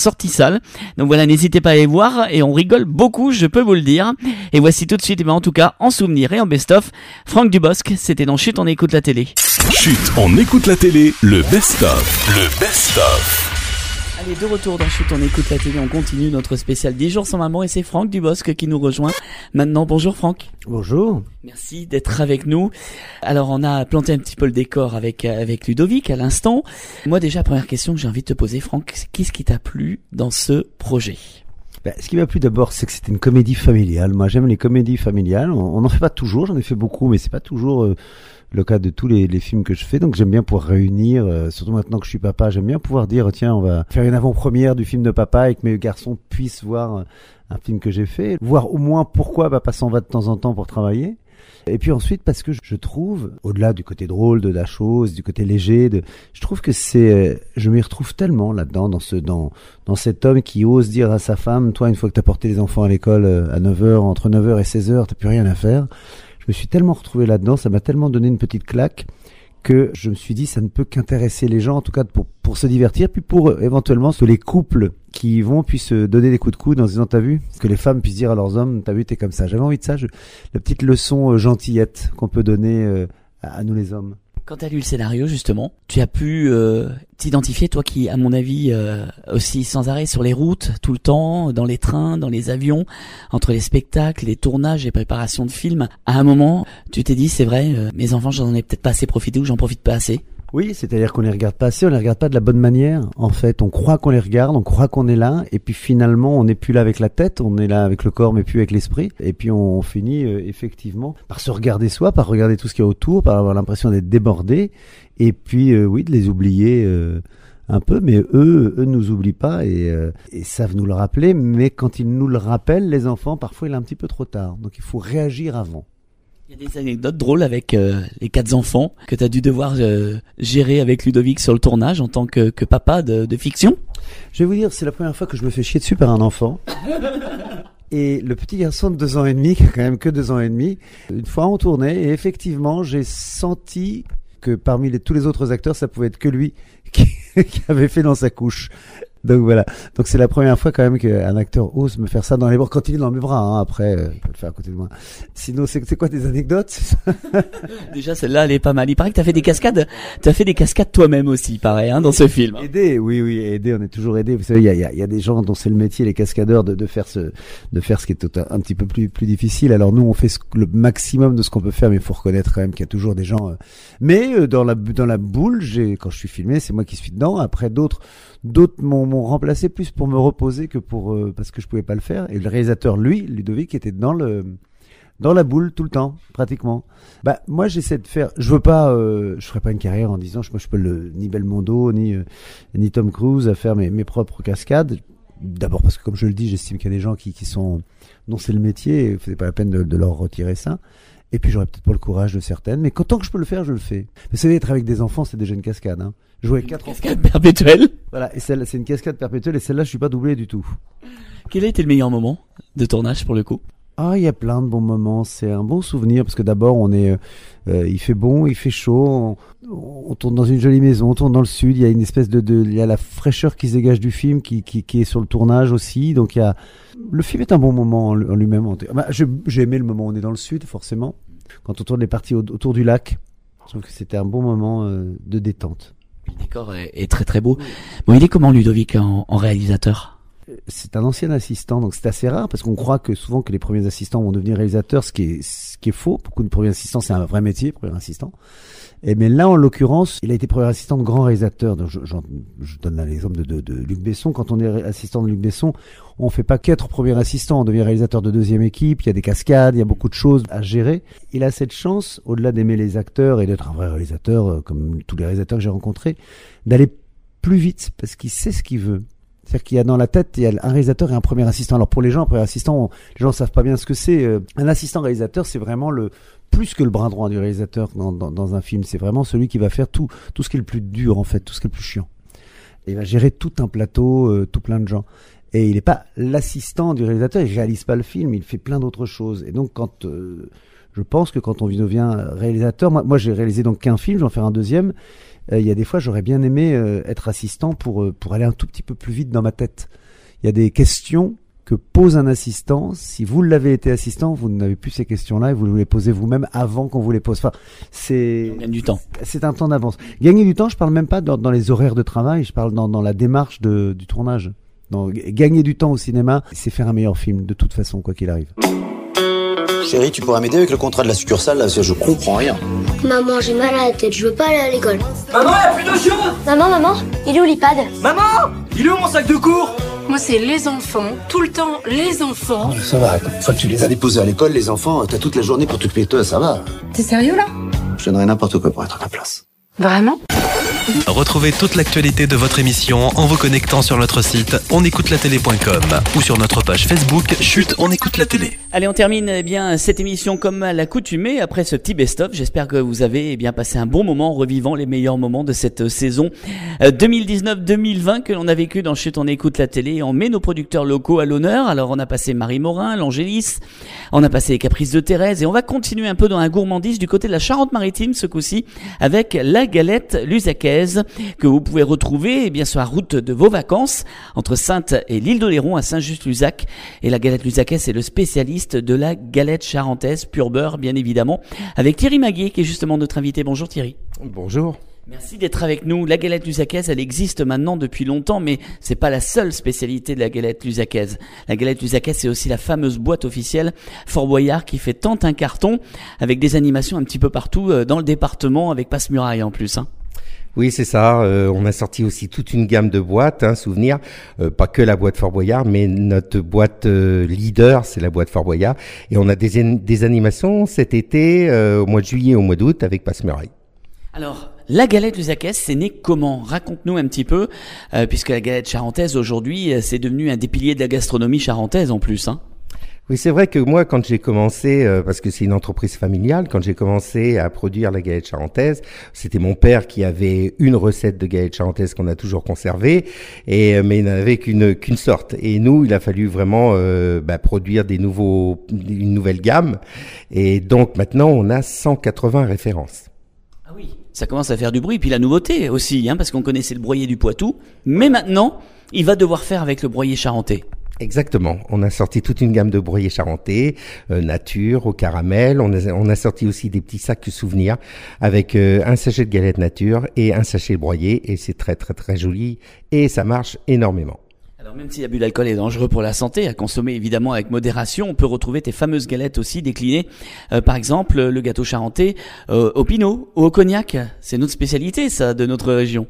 sortie salle. Donc voilà, n'hésitez pas à aller voir et on rigole beaucoup, je peux vous le dire. Et voici tout de suite, eh ben, en tout cas, en souvenir et en best-of, Franck Dubosc, c'était dans Chut, on écoute la télé. Chut, on écoute la télé, le best-of, le best-of. Allez, de retour dans Chut, on écoute la télé, on continue notre spécial dix jours sans maman et c'est Franck Dubosc qui nous rejoint maintenant. Bonjour Franck. Bonjour. Merci d'être avec nous. Alors on a planté un petit peu le décor avec avec Ludovic à l'instant. Moi déjà, première question que j'ai envie de te poser, Franck, qu'est-ce qui t'a plu dans ce projet ? Ben, ce qui m'a plu d'abord, c'est que c'était une comédie familiale. Moi, j'aime les comédies familiales. On n'en fait pas toujours, j'en ai fait beaucoup, mais c'est pas toujours euh, le cas de tous les, les films que je fais. Donc j'aime bien pouvoir réunir, euh, surtout maintenant que je suis papa, j'aime bien pouvoir dire tiens, on va faire une avant-première du film de papa et que mes garçons puissent voir euh, un film que j'ai fait, voir au moins pourquoi papa s'en va de temps en temps pour travailler. Et puis ensuite parce que je trouve, au-delà du côté drôle de la chose, du côté léger, de, je trouve que c'est, je m'y retrouve tellement là-dedans, dans ce, dans, dans cet homme qui ose dire à sa femme, toi, une fois que t'as porté les enfants à l'école à neuf heures, entre neuf heures et seize heures, t'as plus rien à faire. Je me suis tellement retrouvé là-dedans, ça m'a tellement donné une petite claque que je me suis dit ça ne peut qu'intéresser les gens, en tout cas pour, pour se divertir, puis pour euh, éventuellement que les couples qui y vont puissent donner des coups de coude en disant t'as vu, que les femmes puissent dire à leurs hommes t'as vu t'es comme ça. J'avais envie de ça, je, la petite leçon euh, gentillette qu'on peut donner euh, à, à nous les hommes. Quand tu as lu le scénario, justement, tu as pu euh, t'identifier, toi qui, à mon avis, euh, aussi sans arrêt sur les routes, tout le temps, dans les trains, dans les avions, entre les spectacles, les tournages et préparations de films. À un moment, tu t'es dit, c'est vrai, euh, mes enfants, j'en ai peut-être pas assez profité ou j'en profite pas assez. Oui, c'est-à-dire qu'on les regarde pas assez, on les regarde pas de la bonne manière. En fait, on croit qu'on les regarde, on croit qu'on est là, et puis finalement, on n'est plus là avec la tête, on est là avec le corps, mais plus avec l'esprit. Et puis on finit euh, effectivement par se regarder soi, par regarder tout ce qu'il y a autour, par avoir l'impression d'être débordé, et puis euh, oui, de les oublier euh, un peu. Mais eux, eux nous oublient pas et, euh, et savent nous le rappeler. Mais quand ils nous le rappellent, les enfants, parfois il est un petit peu trop tard. Donc il faut réagir avant. Il y a des anecdotes drôles avec euh, les quatre enfants que tu as dû devoir euh, gérer avec Ludovic sur le tournage en tant que, que papa de, de fiction. Je vais vous dire, c'est la première fois que je me fais chier dessus par un enfant. Et le petit garçon de deux ans et demi, qui a quand même que deux ans et demi, une fois on tournait et effectivement j'ai senti que parmi les, tous les autres acteurs, ça pouvait être que lui qui, qui avait fait dans sa couche. Donc voilà. Donc c'est la première fois quand même qu'un acteur ose me faire ça dans les bras. Quand il est dans mes bras, hein. Après, euh, il peut le faire à côté de moi. Sinon, c'est, c'est quoi tes anecdotes? Déjà, celle-là, elle est pas mal. Il paraît que t'as fait des cascades. T'as fait des cascades toi-même aussi, pareil, hein, dans ce film. Aider, oui, oui, aider. On est toujours aidé. Vous savez, il y a, il y a, il y a des gens dont c'est le métier, les cascadeurs, de, de faire ce, de faire ce qui est un, un petit peu plus, plus difficile. Alors nous, on fait ce, le maximum de ce qu'on peut faire, mais il faut reconnaître quand même qu'il y a toujours des gens. Euh... Mais euh, dans la, dans la boule, j'ai, quand je suis filmé, c'est moi qui suis dedans. Après, d'autres. D'autres m'ont, m'ont remplacé plus pour me reposer que pour euh, parce que je pouvais pas le faire. Et le réalisateur, lui, Ludovic, était dans le dans la boule tout le temps, pratiquement. Bah moi, j'essaie de faire. Je veux pas, euh, je ferai pas une carrière en disant, moi, je peux le ni Belmondo ni euh, ni Tom Cruise à faire mes mes propres cascades. D'abord parce que comme je le dis, j'estime qu'il y a des gens qui qui sont dont c'est le métier, et c'est pas la peine de, de leur retirer ça. Et puis j'aurais peut-être pas le courage de certaines, mais tant que je peux le faire, je le fais. Vous savez, être avec des enfants, c'est déjà une cascade. Hein. Jouer avec quatre cascade enfants. Perpétuelle. Voilà, et celle, c'est une cascade perpétuelle, et celle-là, je suis pas doublé du tout. Quel a été le meilleur moment de tournage pour le coup? Ah, il y a plein de bons moments. C'est un bon souvenir parce que d'abord, on est, euh, il fait bon, il fait chaud. On, on tourne dans une jolie maison, on tourne dans le sud. Il y a une espèce de, de, il y a la fraîcheur qui se dégage du film, qui, qui, qui est sur le tournage aussi. Donc il y a, le film est un bon moment en, en lui-même. Bah, j'ai, j'ai aimé le moment où on est dans le sud, forcément. Quand on tourne les parties autour du lac, je trouve que c'était un bon moment euh, de détente. Le décor est, est très très beau. Bon, il est comment Ludovic en, en réalisateur? C'est un ancien assistant, donc c'est assez rare parce qu'on croit que souvent que les premiers assistants vont devenir réalisateurs, ce qui est ce qui est faux. Beaucoup de premiers assistants, c'est un vrai métier, premier assistant. Et mais là, en l'occurrence, il a été premier assistant de grands réalisateurs. Donc je, je, je donne l'exemple de, de, de Luc Besson. Quand on est assistant de Luc Besson, on fait pas qu'être premier assistant, on devient réalisateur de deuxième équipe. Il y a des cascades, il y a beaucoup de choses à gérer. Il a cette chance, au-delà d'aimer les acteurs et d'être un vrai réalisateur, comme tous les réalisateurs que j'ai rencontrés, d'aller plus vite parce qu'il sait ce qu'il veut. C'est-à-dire qu'il y a dans la tête, il y a un réalisateur et un premier assistant. Alors pour les gens, un premier assistant, on, les gens savent pas bien ce que c'est. Un assistant réalisateur, c'est vraiment le plus que le bras droit du réalisateur dans, dans, dans un film. C'est vraiment celui qui va faire tout, tout ce qui est le plus dur en fait, tout ce qui est le plus chiant. Et il va gérer tout un plateau, euh, tout plein de gens. Et il n'est pas l'assistant du réalisateur, il réalise pas le film, il fait plein d'autres choses. Et donc quand euh, Je pense que quand on devient réalisateur, moi, moi j'ai réalisé donc qu'un film, j'en fais un deuxième. Il euh, y a des fois, j'aurais bien aimé euh, être assistant pour euh, pour aller un tout petit peu plus vite dans ma tête. Il y a des questions que pose un assistant. Si vous l'avez été assistant, vous n'avez plus ces questions-là et vous les posez vous-même avant qu'on vous les pose. Enfin, c'est on gagne du temps. C'est un temps d'avance. Gagner du temps, je parle même pas dans, dans les horaires de travail. Je parle dans dans la démarche de du tournage. Donc, gagner du temps au cinéma, c'est faire un meilleur film de toute façon, quoi qu'il arrive. Chérie, tu pourrais m'aider avec le contrat de la succursale, là, parce que je comprends rien. Maman, j'ai mal à la tête, je veux pas aller à l'école. Maman, y'a plus de choses. Maman, maman, il est où l'iPad? Maman, il est où mon sac de cours? Moi, c'est les enfants, tout le temps, les enfants. Oh, ça va, une fois que tu les as déposés à l'école, les enfants, t'as toute la journée pour t'occuper de toi, ça va. T'es sérieux, là? Je donnerais n'importe quoi pour être à ta place. Vraiment? Retrouvez toute l'actualité de votre émission en vous connectant sur notre site onécoutelatélé point com ou sur notre page Facebook Chut, on écoute la télé. Allez, on termine eh bien cette émission comme à l'accoutumée après ce petit best-of. J'espère que vous avez eh bien passé un bon moment en revivant les meilleurs moments de cette saison deux mille dix-neuf deux mille vingt que l'on a vécu dans Chut, on écoute la télé. On met nos producteurs locaux à l'honneur. Alors on a passé Marie Morin, l'Angélis, on a passé les Caprices de Thérèse et on va continuer un peu dans la gourmandise du côté de la Charente-Maritime ce coup-ci avec la galette lusacaise que vous pouvez retrouver eh bien sur la route de vos vacances entre Saintes et l'île d'Oléron à Saint-Just-Luzac. Et la galette lusacaise, c'est le spécialiste de la galette charentaise pur beurre, bien évidemment, avec Thierry Maguier qui est justement notre invité. Bonjour Thierry. Bonjour. Merci d'être avec nous. La galette lusacaise, elle existe maintenant depuis longtemps, mais c'est pas la seule spécialité de la galette lusacaise. La galette lusacaise, c'est aussi la fameuse boîte officielle Fort Boyard qui fait tant un carton avec des animations un petit peu partout dans le département avec Passe-Muraille en plus, hein. Oui, c'est ça. Euh, on a sorti aussi toute une gamme de boîtes, hein, souvenirs. Euh, pas que la boîte Fort Boyard, mais notre boîte euh, leader, c'est la boîte Fort Boyard. Et on a des, des animations cet été, euh, au mois de juillet, au mois d'août, avec Passe-Muraille. Alors, la galette lusacaise, c'est né comment? Raconte-nous un petit peu, euh, puisque la galette charentaise, aujourd'hui, c'est devenu un des piliers de la gastronomie charentaise en plus, hein. Oui, c'est vrai que moi, quand j'ai commencé, euh, parce que c'est une entreprise familiale, quand j'ai commencé à produire la galette charentaise, c'était mon père qui avait une recette de galette charentaise qu'on a toujours conservée, et mais il n'avait qu'une qu'une sorte. Et nous, il a fallu vraiment euh, bah, produire des nouveaux, une nouvelle gamme, et donc maintenant, on a cent quatre-vingts références. Ah oui, ça commence à faire du bruit, puis la nouveauté aussi, hein, parce qu'on connaissait le broyé du Poitou, mais maintenant, il va devoir faire avec le broyé charentais. Exactement. On a sorti toute une gamme de broyés charentais, euh, nature, au caramel. On a, on a sorti aussi des petits sacs souvenirs avec euh, un sachet de galette nature et un sachet broyé. Et c'est très, très, très joli. Et ça marche énormément. Alors même si l'abus d'alcool est dangereux pour la santé, à consommer évidemment avec modération, on peut retrouver tes fameuses galettes aussi déclinées. Euh, par exemple, le gâteau charentais euh, au pinot ou au cognac. C'est notre spécialité, ça, de notre région.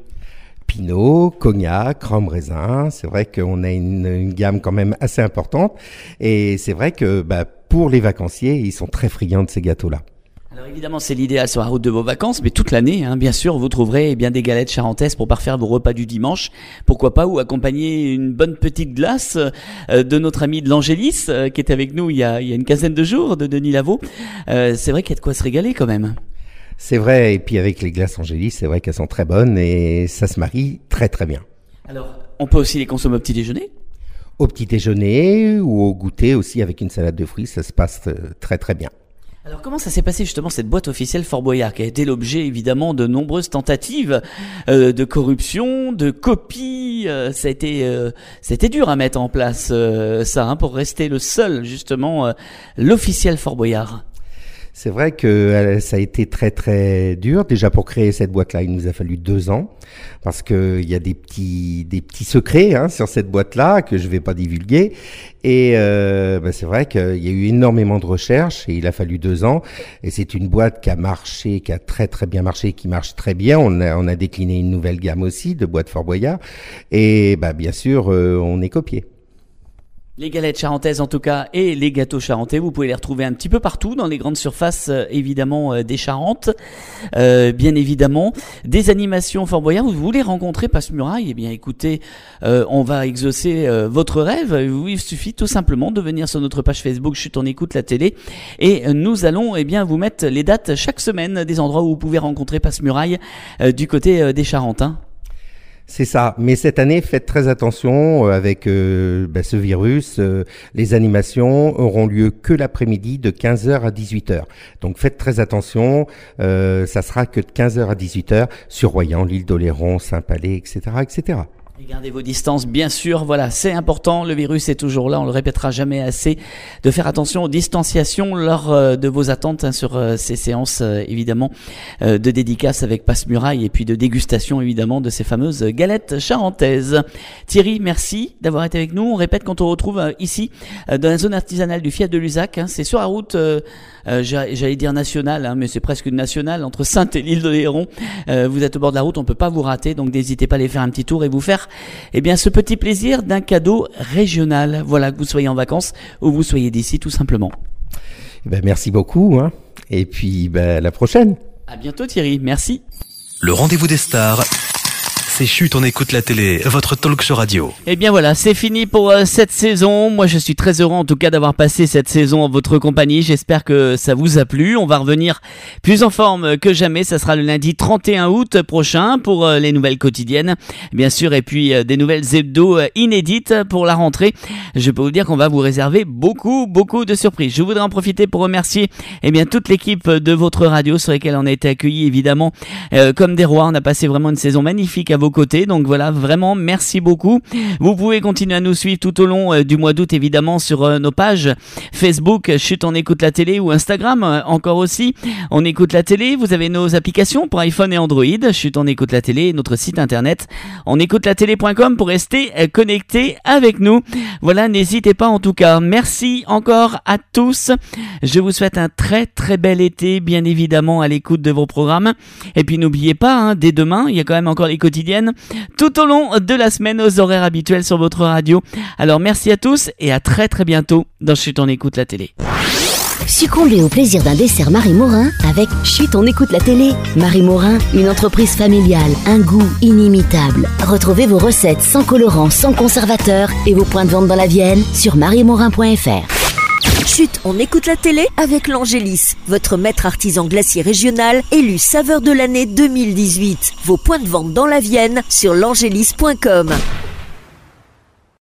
Pinot, cognac, rhum raisin, c'est vrai qu'on a une, une gamme quand même assez importante et c'est vrai que bah, pour les vacanciers, ils sont très friands de ces gâteaux-là. Alors évidemment, c'est l'idéal sur la route de vos vacances, mais toute l'année, hein, bien sûr, vous trouverez eh bien des galettes charentaises pour parfaire vos repas du dimanche. Pourquoi pas, ou accompagner une bonne petite glace euh, de notre ami de l'Angélis, euh, qui est avec nous il y a, il y a une quinzaine de jours, de Denis Lavaux. Euh, c'est vrai qu'il y a de quoi se régaler quand même. C'est vrai, et puis avec les glaces Angélis, c'est vrai qu'elles sont très bonnes et ça se marie très très bien. Alors, on peut aussi les consommer au petit déjeuner ? Au petit déjeuner ou au goûter aussi avec une salade de fruits, ça se passe très très bien. Alors comment ça s'est passé justement cette boîte officielle Fort Boyard qui a été l'objet évidemment de nombreuses tentatives euh, de corruption, de copie, euh, ça a été euh, c'était dur à mettre en place euh, ça hein, pour rester le seul justement euh, l'officiel Fort Boyard. C'est vrai que euh, ça a été très très dur. Déjà pour créer cette boîte-là, il nous a fallu deux ans parce que il y a des petits des petits secrets hein, sur cette boîte-là que je vais pas divulguer. Et euh, bah, c'est vrai qu'il y a eu énormément de recherches et il a fallu deux ans. Et c'est une boîte qui a marché, qui a très très bien marché, qui marche très bien. On a on a décliné une nouvelle gamme aussi de boîtes Fort Boyard. Et bah bien sûr, euh, on est copié. Les galettes charentaises en tout cas et les gâteaux charentais, vous pouvez les retrouver un petit peu partout dans les grandes surfaces euh, évidemment euh, des Charentes, euh, bien évidemment. Des animations Fort Boyard, vous voulez rencontrer Passe-Muraille, eh bien écoutez, euh, on va exaucer euh, votre rêve. Il suffit tout simplement de venir sur notre page Facebook Chut, on écoute la télé et nous allons eh bien vous mettre les dates chaque semaine des endroits où vous pouvez rencontrer Passe-Muraille euh, du côté euh, des Charentes. Hein. C'est ça. Mais cette année, faites très attention euh, avec euh, bah, ce virus. Euh, les animations auront lieu que l'après-midi de quinze heures à dix-huit heures. Donc faites très attention. Euh, ça sera que de quinze heures à dix-huit heures sur Royan, l'île d'Oléron, Saint-Palais, et cetera, et cetera. Et gardez vos distances, bien sûr. Voilà, c'est important. Le virus est toujours là. On le répétera jamais assez. De faire attention aux distanciations lors euh, de vos attentes hein, sur euh, ces séances, euh, évidemment, euh, de dédicaces avec passe-muraille et puis de dégustation, évidemment, de ces fameuses galettes charentaises. Thierry, merci d'avoir été avec nous. On répète quand on retrouve euh, ici, euh, dans la zone artisanale du Fiat de Luzac. Hein, c'est sur la route, euh, euh, j'allais dire nationale, hein, mais c'est presque une nationale, entre Sainte et l'île d'Oléron. Euh, vous êtes au bord de la route, on peut pas vous rater. Donc n'hésitez pas à aller faire un petit tour et vous faire eh bien, ce petit plaisir d'un cadeau régional. Voilà, que vous soyez en vacances ou vous soyez d'ici, tout simplement. Ben, merci beaucoup, hein. Et puis, ben, à la prochaine. À bientôt, Thierry. Merci. Le rendez-vous des stars. C'est Chut, on écoute la télé, votre talk show radio. Eh bien voilà, c'est fini pour euh, cette saison. Moi je suis très heureux en tout cas d'avoir passé cette saison en votre compagnie. J'espère que ça vous a plu. On va revenir plus en forme que jamais. Ça sera le lundi trente et un août prochain pour euh, les nouvelles quotidiennes. Bien sûr, et puis euh, des nouvelles hebdos euh, inédites pour la rentrée. Je peux vous dire qu'on va vous réserver beaucoup, beaucoup de surprises. Je voudrais en profiter pour remercier eh bien, toute l'équipe de votre radio sur laquelle on a été accueillis évidemment euh, comme des rois. On a passé vraiment une saison magnifique à vos côtés, donc voilà, vraiment merci beaucoup. Vous pouvez continuer à nous suivre tout au long euh, du mois d'août évidemment sur euh, nos pages Facebook Chut on écoute la télé ou Instagram euh, encore aussi on écoute la télé. Vous avez nos applications pour iPhone et Android, Chut on écoute la télé, notre site internet on écoute la télé point com pour rester euh, connecté avec nous. Voilà, n'hésitez pas en tout cas. Merci encore à tous. Je vous souhaite un très très bel été, bien évidemment à l'écoute de vos programmes. Et puis n'oubliez pas, hein, dès demain, il y a quand même encore les quotidiennes tout au long de la semaine aux horaires habituels sur votre radio. Alors merci à tous et à très très bientôt dans Chut on écoute la télé. Succombez au plaisir d'un dessert Marie Morin avec Chut on écoute la télé. Marie Morin, une entreprise familiale, un goût inimitable. Retrouvez vos recettes sans colorant, sans conservateur et vos points de vente dans la Vienne sur marie morin point f r. Chut, on écoute la télé avec l'Angélis, votre maître artisan glacier régional élu saveur de l'année deux mille dix-huit. Vos points de vente dans la Vienne sur l'angélis point com.